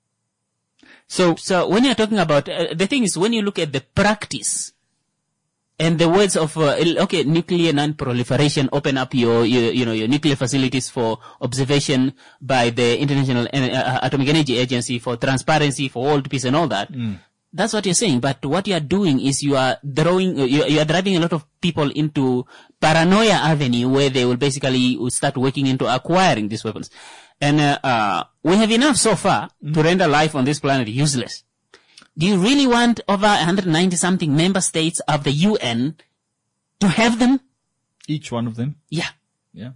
So when you're talking about, the thing is, when you look at the practice and the words of, nuclear non-proliferation, open up your nuclear facilities for observation by the International Atomic Energy Agency, for transparency, for world peace and all that. That's what you're saying. But what you're doing is you are driving a lot of people into paranoia avenue, where they will basically start working into acquiring these weapons. And we have enough so far to render life on this planet useless. Do you really want over 190-something member states of the UN to have them? Each one of them? Yeah. Yeah.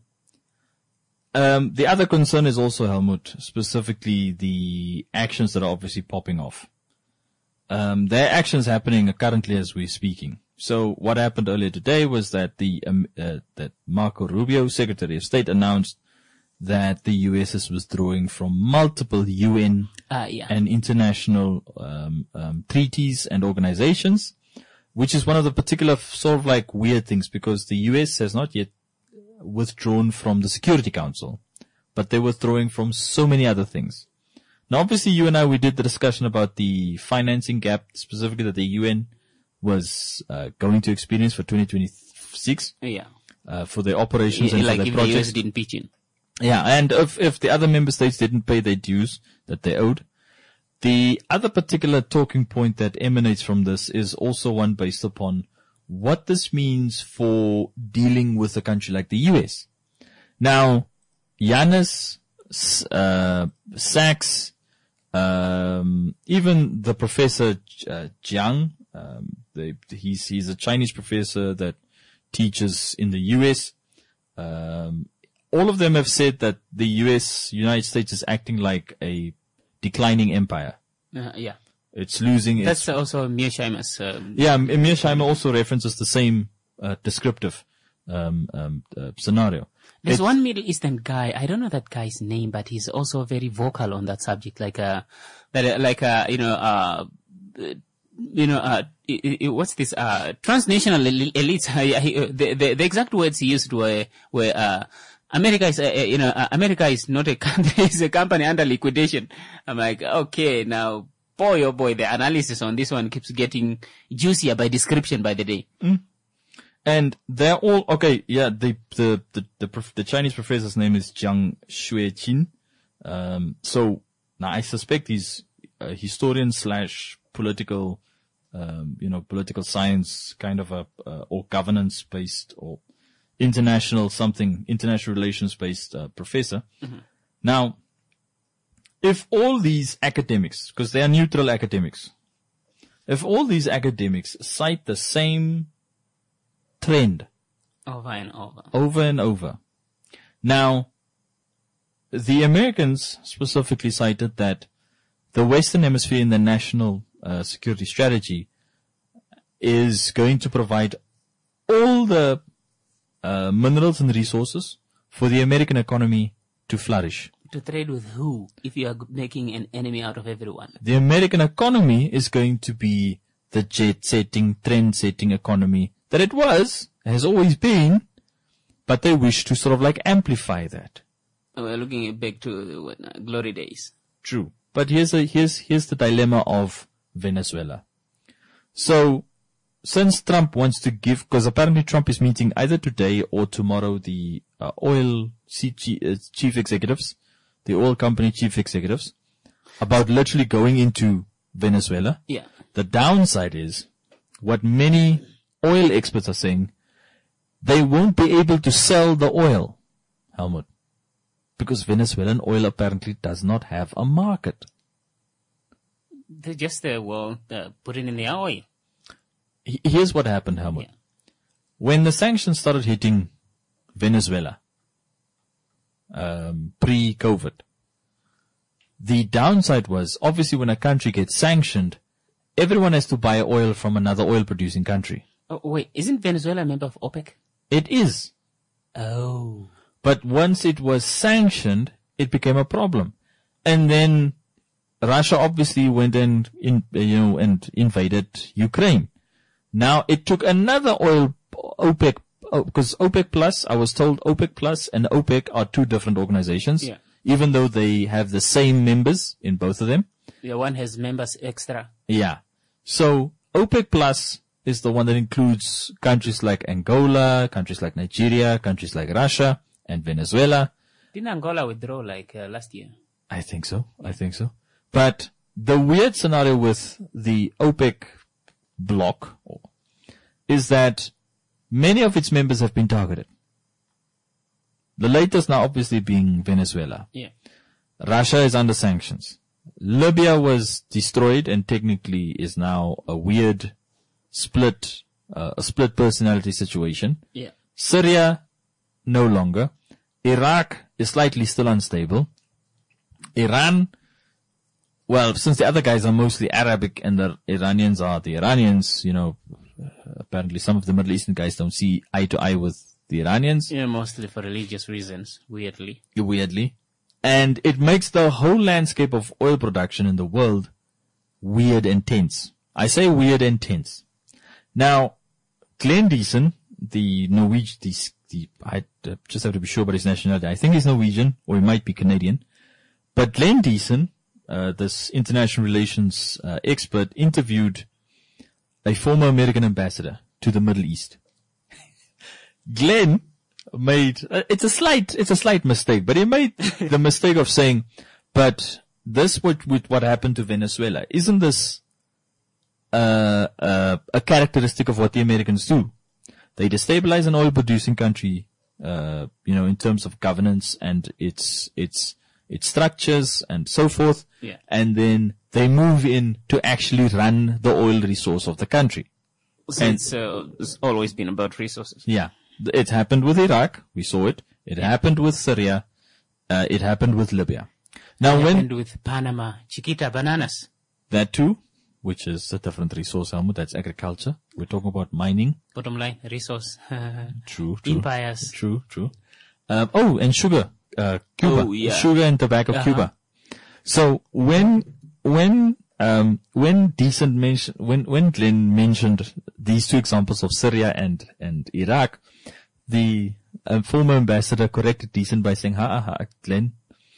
The other concern is also, Helmut, specifically the actions that are obviously popping off. There are actions happening currently as we're speaking. So what happened earlier today was that that Marco Rubio, Secretary of State, announced that the U.S. is withdrawing from multiple UN and international treaties and organizations, which is one of the particular sort of like weird things, because the U.S. has not yet withdrawn from the Security Council, but they're withdrawing from so many other things. Now, obviously, you and I, we did the discussion about the financing gap, specifically that the UN was going to experience for 2026. Yeah. For their operations and like for their if projects. the US didn't pitch in. Yeah, and if the other member states didn't pay their dues that they owed. The other particular talking point that emanates from this is also one based upon what this means for dealing with a country like the US. Now, Yanis, Sachs, even the professor Jiang, he's a Chinese professor that teaches in the US. All of them have said that the United States is acting like a declining empire. Yeah. It's losing. That's also Mearsheimer's. Mearsheimer also references the same descriptive scenario. There's one Middle Eastern guy. I don't know that guy's name, but he's also very vocal on that subject. What's this? Transnational elites. The exact words he used were America is not a country, it's a company under liquidation. I'm like, okay, now, boy, oh boy, the analysis on this one keeps getting juicier by description by the day. And they're all, okay, yeah, the Chinese professor's name is Jiang Xueqin. So, now I suspect he's a historian / political, political science kind of or governance based international relations based professor. Mm-hmm. Now, if all these academics, because they are neutral academics, if all these academics cite the same trend over and over. Now, the Americans specifically cited that the Western Hemisphere in the national security strategy is going to provide all the minerals and resources for the American economy to flourish. To trade with who if you are making an enemy out of everyone? The American economy is going to be the jet-setting, trend-setting economy that it has always been, but they wish to sort of like amplify that. We're looking back to glory days. True. But here's the dilemma of Venezuela. So, since Trump wants to give, because apparently Trump is meeting either today or tomorrow the oil chief executives, the oil company chief executives, about literally going into Venezuela. Yeah. The downside is, what many oil experts are saying, they won't be able to sell the oil, Helmut, because Venezuelan oil apparently does not have a market. They just put it in the oil. Here's what happened, Helmut. Yeah. When the sanctions started hitting Venezuela, pre-COVID, the downside was, obviously when a country gets sanctioned, everyone has to buy oil from another oil-producing country. Oh, wait, isn't Venezuela a member of OPEC? It is. Oh. But once it was sanctioned, it became a problem. And then Russia obviously went and invaded Ukraine. Now it took another OPEC, because OPEC Plus, I was told OPEC Plus and OPEC are two different organizations. Yeah. Even though they have the same members in both of them. Yeah, one has members extra. Yeah. So OPEC Plus is the one that includes countries like Angola, countries like Nigeria, countries like Russia and Venezuela. Didn't Angola withdraw last year? I think so. But the weird scenario with the OPEC bloc is that many of its members have been targeted. The latest now obviously being Venezuela. Yeah. Russia is under sanctions. Libya was destroyed and technically is now a weird split personality situation. Yeah. Syria, no longer. Iraq is slightly still unstable. Iran, well, since the other guys are mostly Arabic and the Iranians are the Iranians, apparently some of the Middle Eastern guys don't see eye to eye with the Iranians. Yeah, mostly for religious reasons, weirdly. And it makes the whole landscape of oil production in the world weird and tense. I say weird and tense. Now, Glenn Deason, the Norwegian, I just have to be sure about his nationality. I think he's Norwegian or he might be Canadian. But Glenn Deason, this international relations expert, interviewed a former American ambassador to the Middle East. Glenn made, it's a slight mistake, but he made the mistake of saying, but this with what happened to Venezuela, isn't this a characteristic of what the Americans do? They destabilize an oil producing country, in terms of governance and its structures and so forth. Yeah. And then they move in to actually run the oil resource of the country. It's always been about resources. Yeah. It happened with Iraq. We saw it. It happened with Syria. It happened with Libya. Now it happened with Panama, Chiquita bananas. That too, which is a different resource, Helmut. That's agriculture. We're talking about mining. Bottom line, resource. True. Empires. True. And sugar. Cuba. Oh, yeah. Sugar and tobacco, Cuba. So when Glenn mentioned these two examples of Syria and Iraq, the former ambassador corrected Deason by saying, Glenn,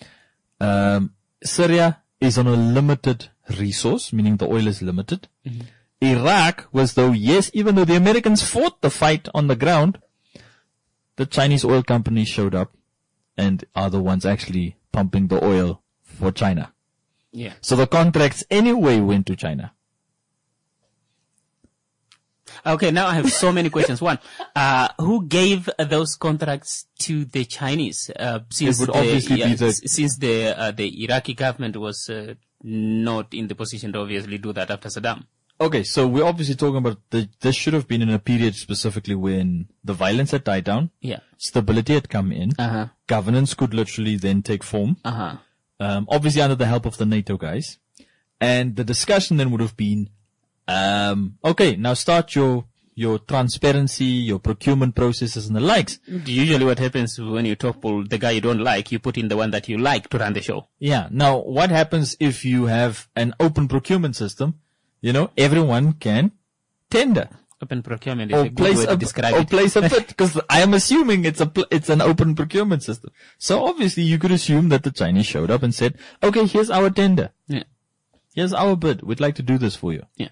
Syria is on a limited resource, meaning the oil is limited. Mm-hmm. Iraq was even though the Americans fought the fight on the ground, the Chinese oil companies showed up and are the ones actually pumping the oil for China. Yeah. So the contracts anyway went to China. Okay, now I have so many questions. One, who gave those contracts to the Chinese? Since it would obviously be since the Iraqi government was not in the position to obviously do that after Saddam. Okay, so we're obviously talking about this should have been in a period specifically when the violence had died down. Yeah. Stability had come in. Governance could literally then take form. Obviously under the help of the NATO guys. And the discussion then would have been, okay, now start your transparency, your procurement processes and the likes. Usually what happens when you topple the guy you don't like, you put in the one that you like to run the show. Yeah. Now, what happens if you have an open procurement system? You know, everyone can tender. Open procurement is a good way to describe it. Or place a bid, because I am assuming it's an open procurement system. So obviously you could assume that the Chinese showed up and said, okay, here's our tender. Yeah. Here's our bid. We'd like to do this for you. Yeah.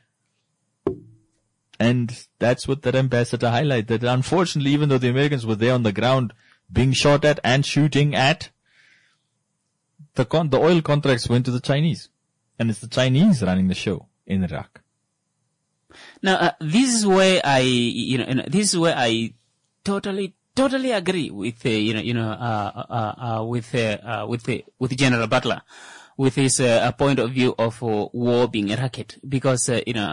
And that's what that ambassador highlighted. That unfortunately, even though the Americans were there on the ground being shot at and shooting at, the oil contracts went to the Chinese. And it's the Chinese running the show in Iraq. Now, this is where I totally agree with, with General Butler, with his, point of view of war being a racket. Because,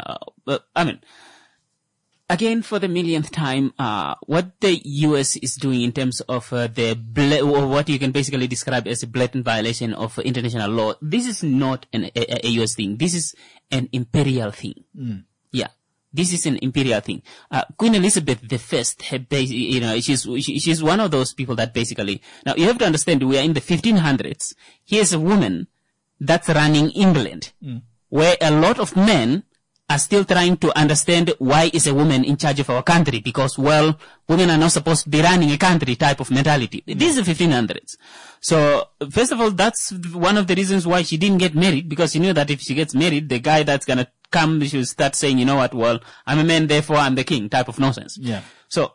again, for the millionth time, what the U.S. is doing in terms of what you can basically describe as a blatant violation of international law, this is not a U.S. thing. This is an imperial thing. Yeah. This is an imperial thing. Queen Elizabeth I, she's one of those people that basically, now you have to understand, we are in the 1500s. Here's a woman that's running England, where a lot of men are still trying to understand why is a woman in charge of our country, because, well, women are not supposed to be running a country type of mentality. This is the 1500s. So, first of all, that's one of the reasons why she didn't get married, because she knew that if she gets married, the guy that's gonna come, she'll start saying, you know what, well, I'm a man, therefore I'm the king type of nonsense. Yeah. So,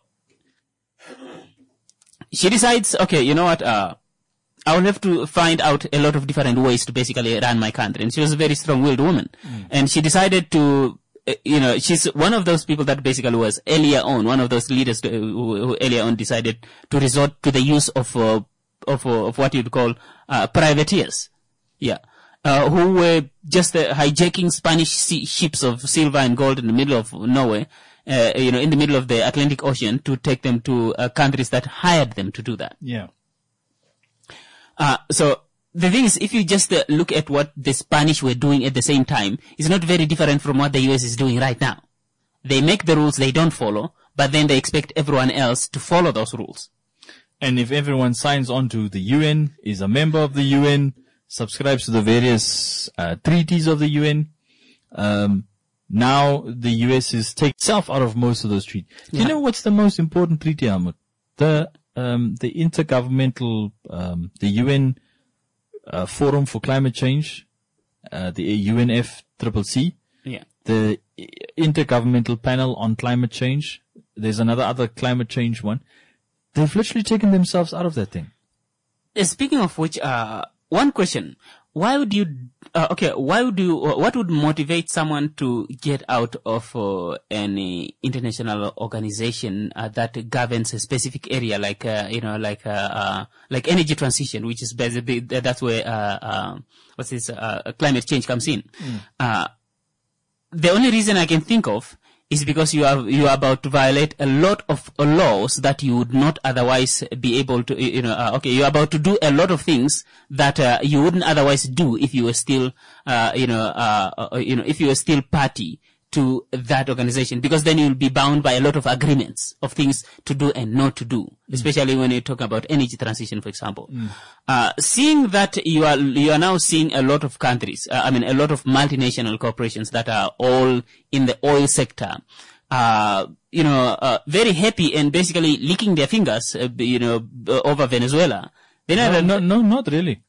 she decides, okay, you know what, I will have to find out a lot of different ways to basically run my country. And she was a very strong-willed woman. And she decided to, she's one of those people that basically was earlier on, one of those leaders who earlier on decided to resort to the use of what you'd call, privateers. Yeah. Who were just hijacking Spanish ships of silver and gold in the middle of nowhere, in the middle of the Atlantic Ocean to take them to countries that hired them to do that. Yeah. So the thing is, if you just look at what the Spanish were doing at the same time, it's not very different from what the US is doing right now. They make the rules they don't follow, but then they expect everyone else to follow those rules. And if everyone signs on to the UN, is a member of the UN, subscribes to the various treaties of the UN, now the US is taking itself out of most of those treaties. Do you know what's the most important treaty, Ahmed? The intergovernmental, the UN Forum for Climate Change, the UNFCCC. Yeah. The Intergovernmental Panel on Climate Change. There's other climate change one. They've literally taken themselves out of that thing. Speaking of which, one question. Why would you, what would motivate someone to get out of any international organization that governs a specific area, like energy transition, which is basically, that's where, climate change comes in. The only reason I can think of is because you are about to violate a lot of laws that you would not otherwise be able to, you're about to do a lot of things that you wouldn't otherwise do if you were still, if you were still party to that organization, because then you'll be bound by a lot of agreements of things to do and not to do, especially when you talk about energy transition, for example. Seeing that you are now seeing a lot of countries, a lot of multinational corporations that are all in the oil sector, very happy and basically licking their fingers, over Venezuela. No, not really.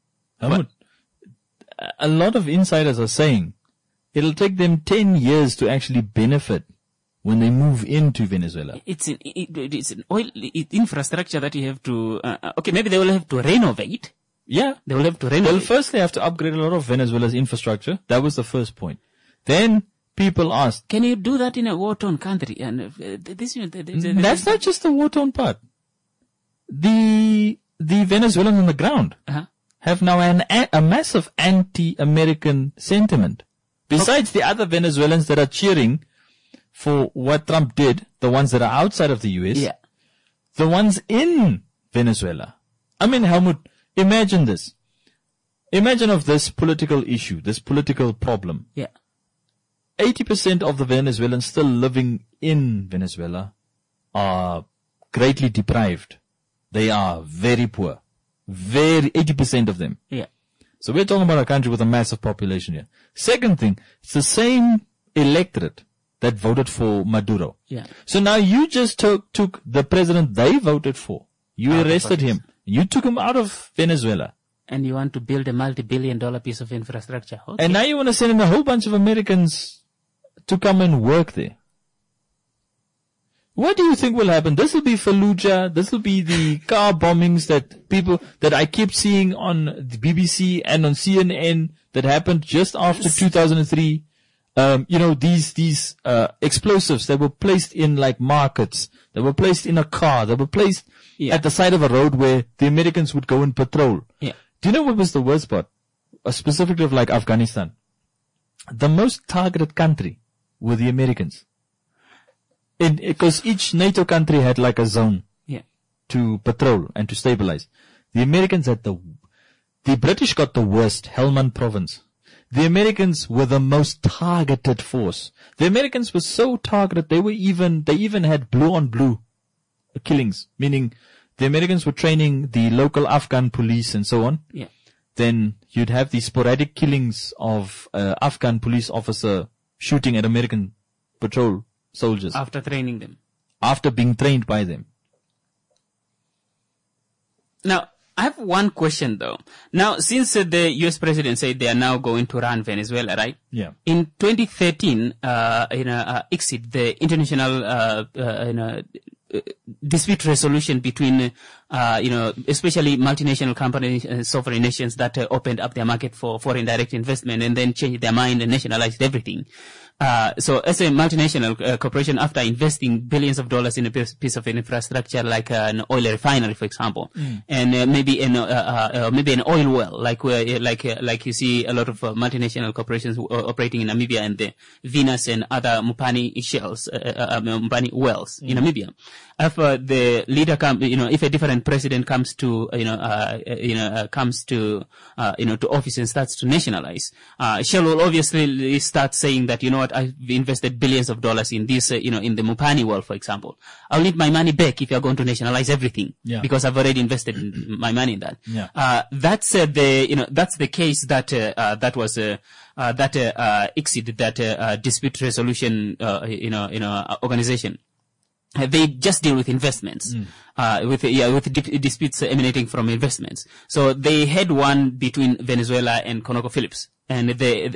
A lot of insiders are saying it'll take them 10 years to actually benefit when they move into Venezuela. It's an oil infrastructure that you have to, maybe they will have to renovate. Yeah. They will have to renovate. Well, first they have to upgrade a lot of Venezuela's infrastructure. That was the first point. Then people asked, can you do that in a war-torn country? And that's not just the war-torn part. The Venezuelans on the ground have now a massive anti-American sentiment. Besides the other Venezuelans that are cheering for what Trump did, the ones that are outside of the US, the ones in Venezuela. I mean, Helmut, imagine this. Imagine of this political issue, this political problem. 80% of the Venezuelans still living in Venezuela are greatly deprived. They are very poor. 80% of them. So we're talking about a country with a massive population here. Second thing, it's the same electorate that voted for Maduro. So now you just took the president they voted for. You arrested him. You took him out of Venezuela. And you want to build a multi-billion-dollar piece of infrastructure. Okay. And now you want to send in a whole bunch of Americans to come and work there. What do you think will happen? This will be Fallujah. This will be the car bombings that I keep seeing on the BBC and on CNN that happened just after 2003. These explosives that were placed in like markets, that were placed in a car, that were placed at the side of a road where the Americans would go and patrol. Do you know what was the worst part? Specifically of like Afghanistan. The most targeted country were the Americans. Because each NATO country had like a zone to patrol and to stabilize. The Americans had the British got the worst, Helmand province. The Americans were the most targeted force. The Americans were so targeted, they even had blue on blue killings, meaning the Americans were training the local Afghan police and so on. Then you'd have these sporadic killings of Afghan police officer shooting at American patrol soldiers. After training them. After being trained by them. Now, I have one question though. Now, since the US president said they are now going to run Venezuela, right? In 2013, ICSID, the international, dispute resolution between, especially multinational companies and sovereign nations that opened up their market for foreign direct investment and then changed their mind and nationalized everything. So as a multinational corporation, after investing billions of dollars in a piece of infrastructure like an oil refinery, for example, and maybe an oil well, like you see a lot of multinational corporations operating in Namibia and the Venus and other Mupani shales, Mupani wells in Namibia. If the leader if a different president comes to office and starts to nationalize, Shell will obviously start saying that, you know what, I've invested billions of dollars in this, in the Mupani well, for example. I'll need my money back if you're going to nationalize everything, because I've already invested my money in that. That's the case that ICSID, that dispute resolution, organization. They just deal with investments, with disputes emanating from investments. So they had one between Venezuela and ConocoPhillips, and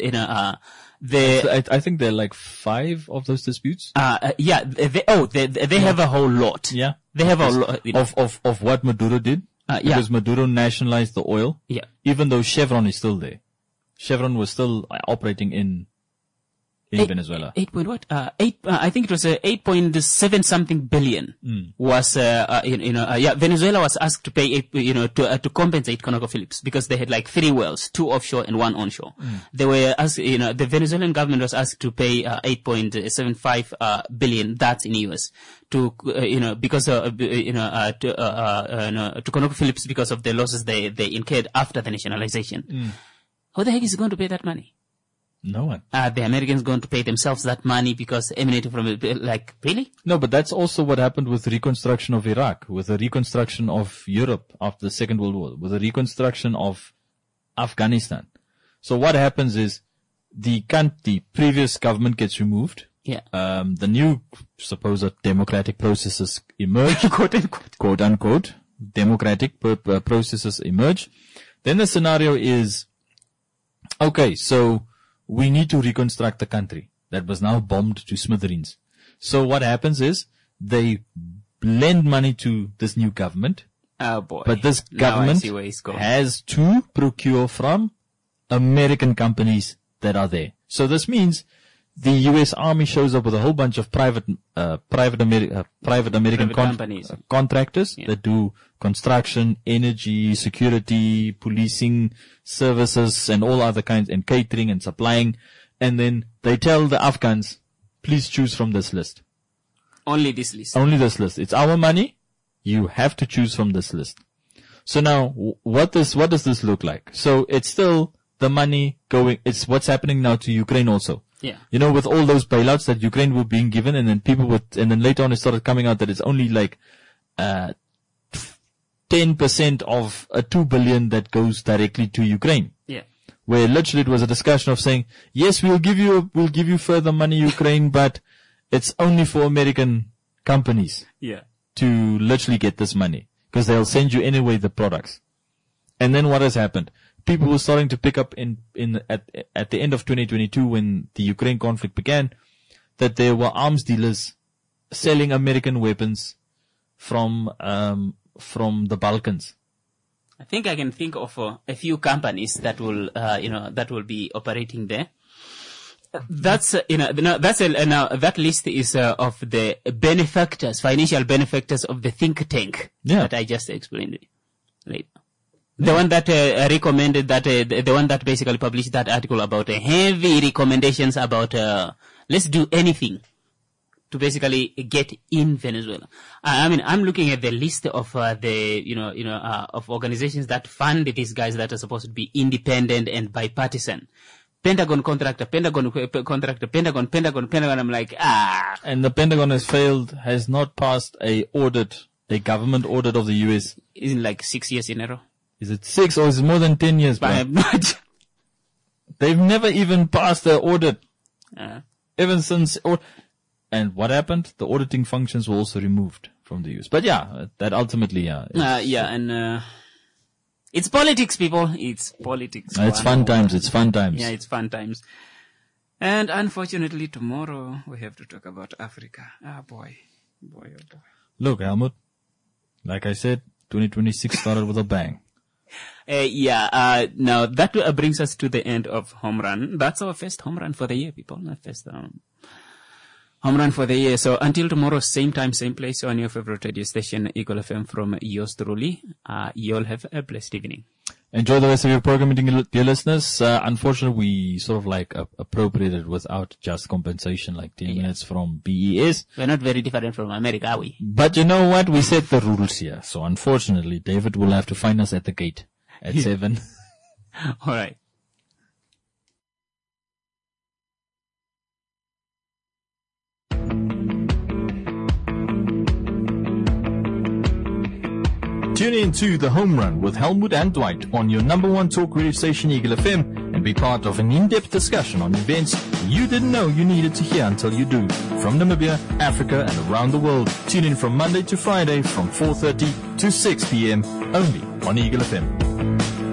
I think there are like 5 of those disputes. They have a whole lot. They have a lot of what Maduro did. Because Maduro nationalized the oil. Even though Chevron is still there. Chevron was still operating in Venezuela. I think it was 8.7 something billion was, Venezuela was asked to pay, to compensate ConocoPhillips because they had like 3 wells, 2 offshore and 1 onshore. They were asked, the Venezuelan government was asked to pay, 8.75 billion, that's in US, to ConocoPhillips because of the losses they incurred after the nationalization. Who the heck is going to pay that money? No one. The Americans going to pay themselves that money because emanating from it, like, really? No, but that's also what happened with the reconstruction of Iraq, with the reconstruction of Europe after the Second World War, with the reconstruction of Afghanistan. So what happens is the previous government gets removed. The new supposed democratic processes emerge. quote unquote. Democratic processes emerge. Then the scenario is, okay, so we need to reconstruct the country that was now bombed to smithereens. So what happens is they lend money to this new government. Oh boy. But this government has to procure from American companies that are there. So this means the U.S. Army shows up with a whole bunch of private American companies, contractors that do construction, energy, security, policing services, and all other kinds, and catering and supplying. And then they tell the Afghans, please choose from this list. Only this list. Only this list. It's our money. You have to choose from this list. So now, what does this look like? So it's still the money going, it's what's happening now to Ukraine also. Yeah. You know, with all those bailouts that Ukraine were being given, and then and then later on it started coming out that it's only like, 10% of a 2 billion that goes directly to Ukraine. Yeah. Where literally it was a discussion of saying, yes, we'll give you further money, Ukraine, but it's only for American companies. Yeah. To literally get this money. Because they'll send you anyway the products. And then what has happened? People were starting to pick up at the end of 2022 when the Ukraine conflict began, that there were arms dealers selling American weapons from the Balkans. I think I can think of a few companies that will be operating there. That's that list is of the benefactors, financial benefactors of the think tank that I just explained later. The one that recommended that, the one that basically published that article about heavy recommendations about let's do anything to basically get in Venezuela. I mean, I'm looking at the list of of organizations that fund these guys that are supposed to be independent and bipartisan. Pentagon contractor, Pentagon. I'm like, And the Pentagon has not passed a government audit of the U.S. in like 6 years in a row. Is it 6 or is it more than 10 years? But I have not. They've never even passed the audit. Even since, and what happened? The auditing functions were also removed from the U.S. But yeah, that ultimately, it's politics, people. It's politics. It's fun times. It's fun times. Yeah, it's fun times. And unfortunately, tomorrow we have to talk about Africa. Boy. Look, Helmut, like I said, 2026 started with a bang. Now that brings us to the end of Home Run. That's our first home run for the year, people. Not first home run for the year. So until tomorrow, same time, same place on your favorite radio station, Eagle FM from yours truly. You all have a blessed evening. Enjoy the rest of your programming, dear listeners. Unfortunately, we sort of like appropriated without just compensation, like 10 minutes from BES. We're not very different from America, are we? But you know what? We set the rules here. So unfortunately, David will have to find us at the gate at 7. All right. Tune in to The Home Run with Helmut and Dwight on your number one talk radio station, Eagle FM, and be part of an in-depth discussion on events you didn't know you needed to hear until you do. From Namibia, Africa, and around the world. Tune in from Monday to Friday from 4:30 to 6 p.m. only on Eagle FM.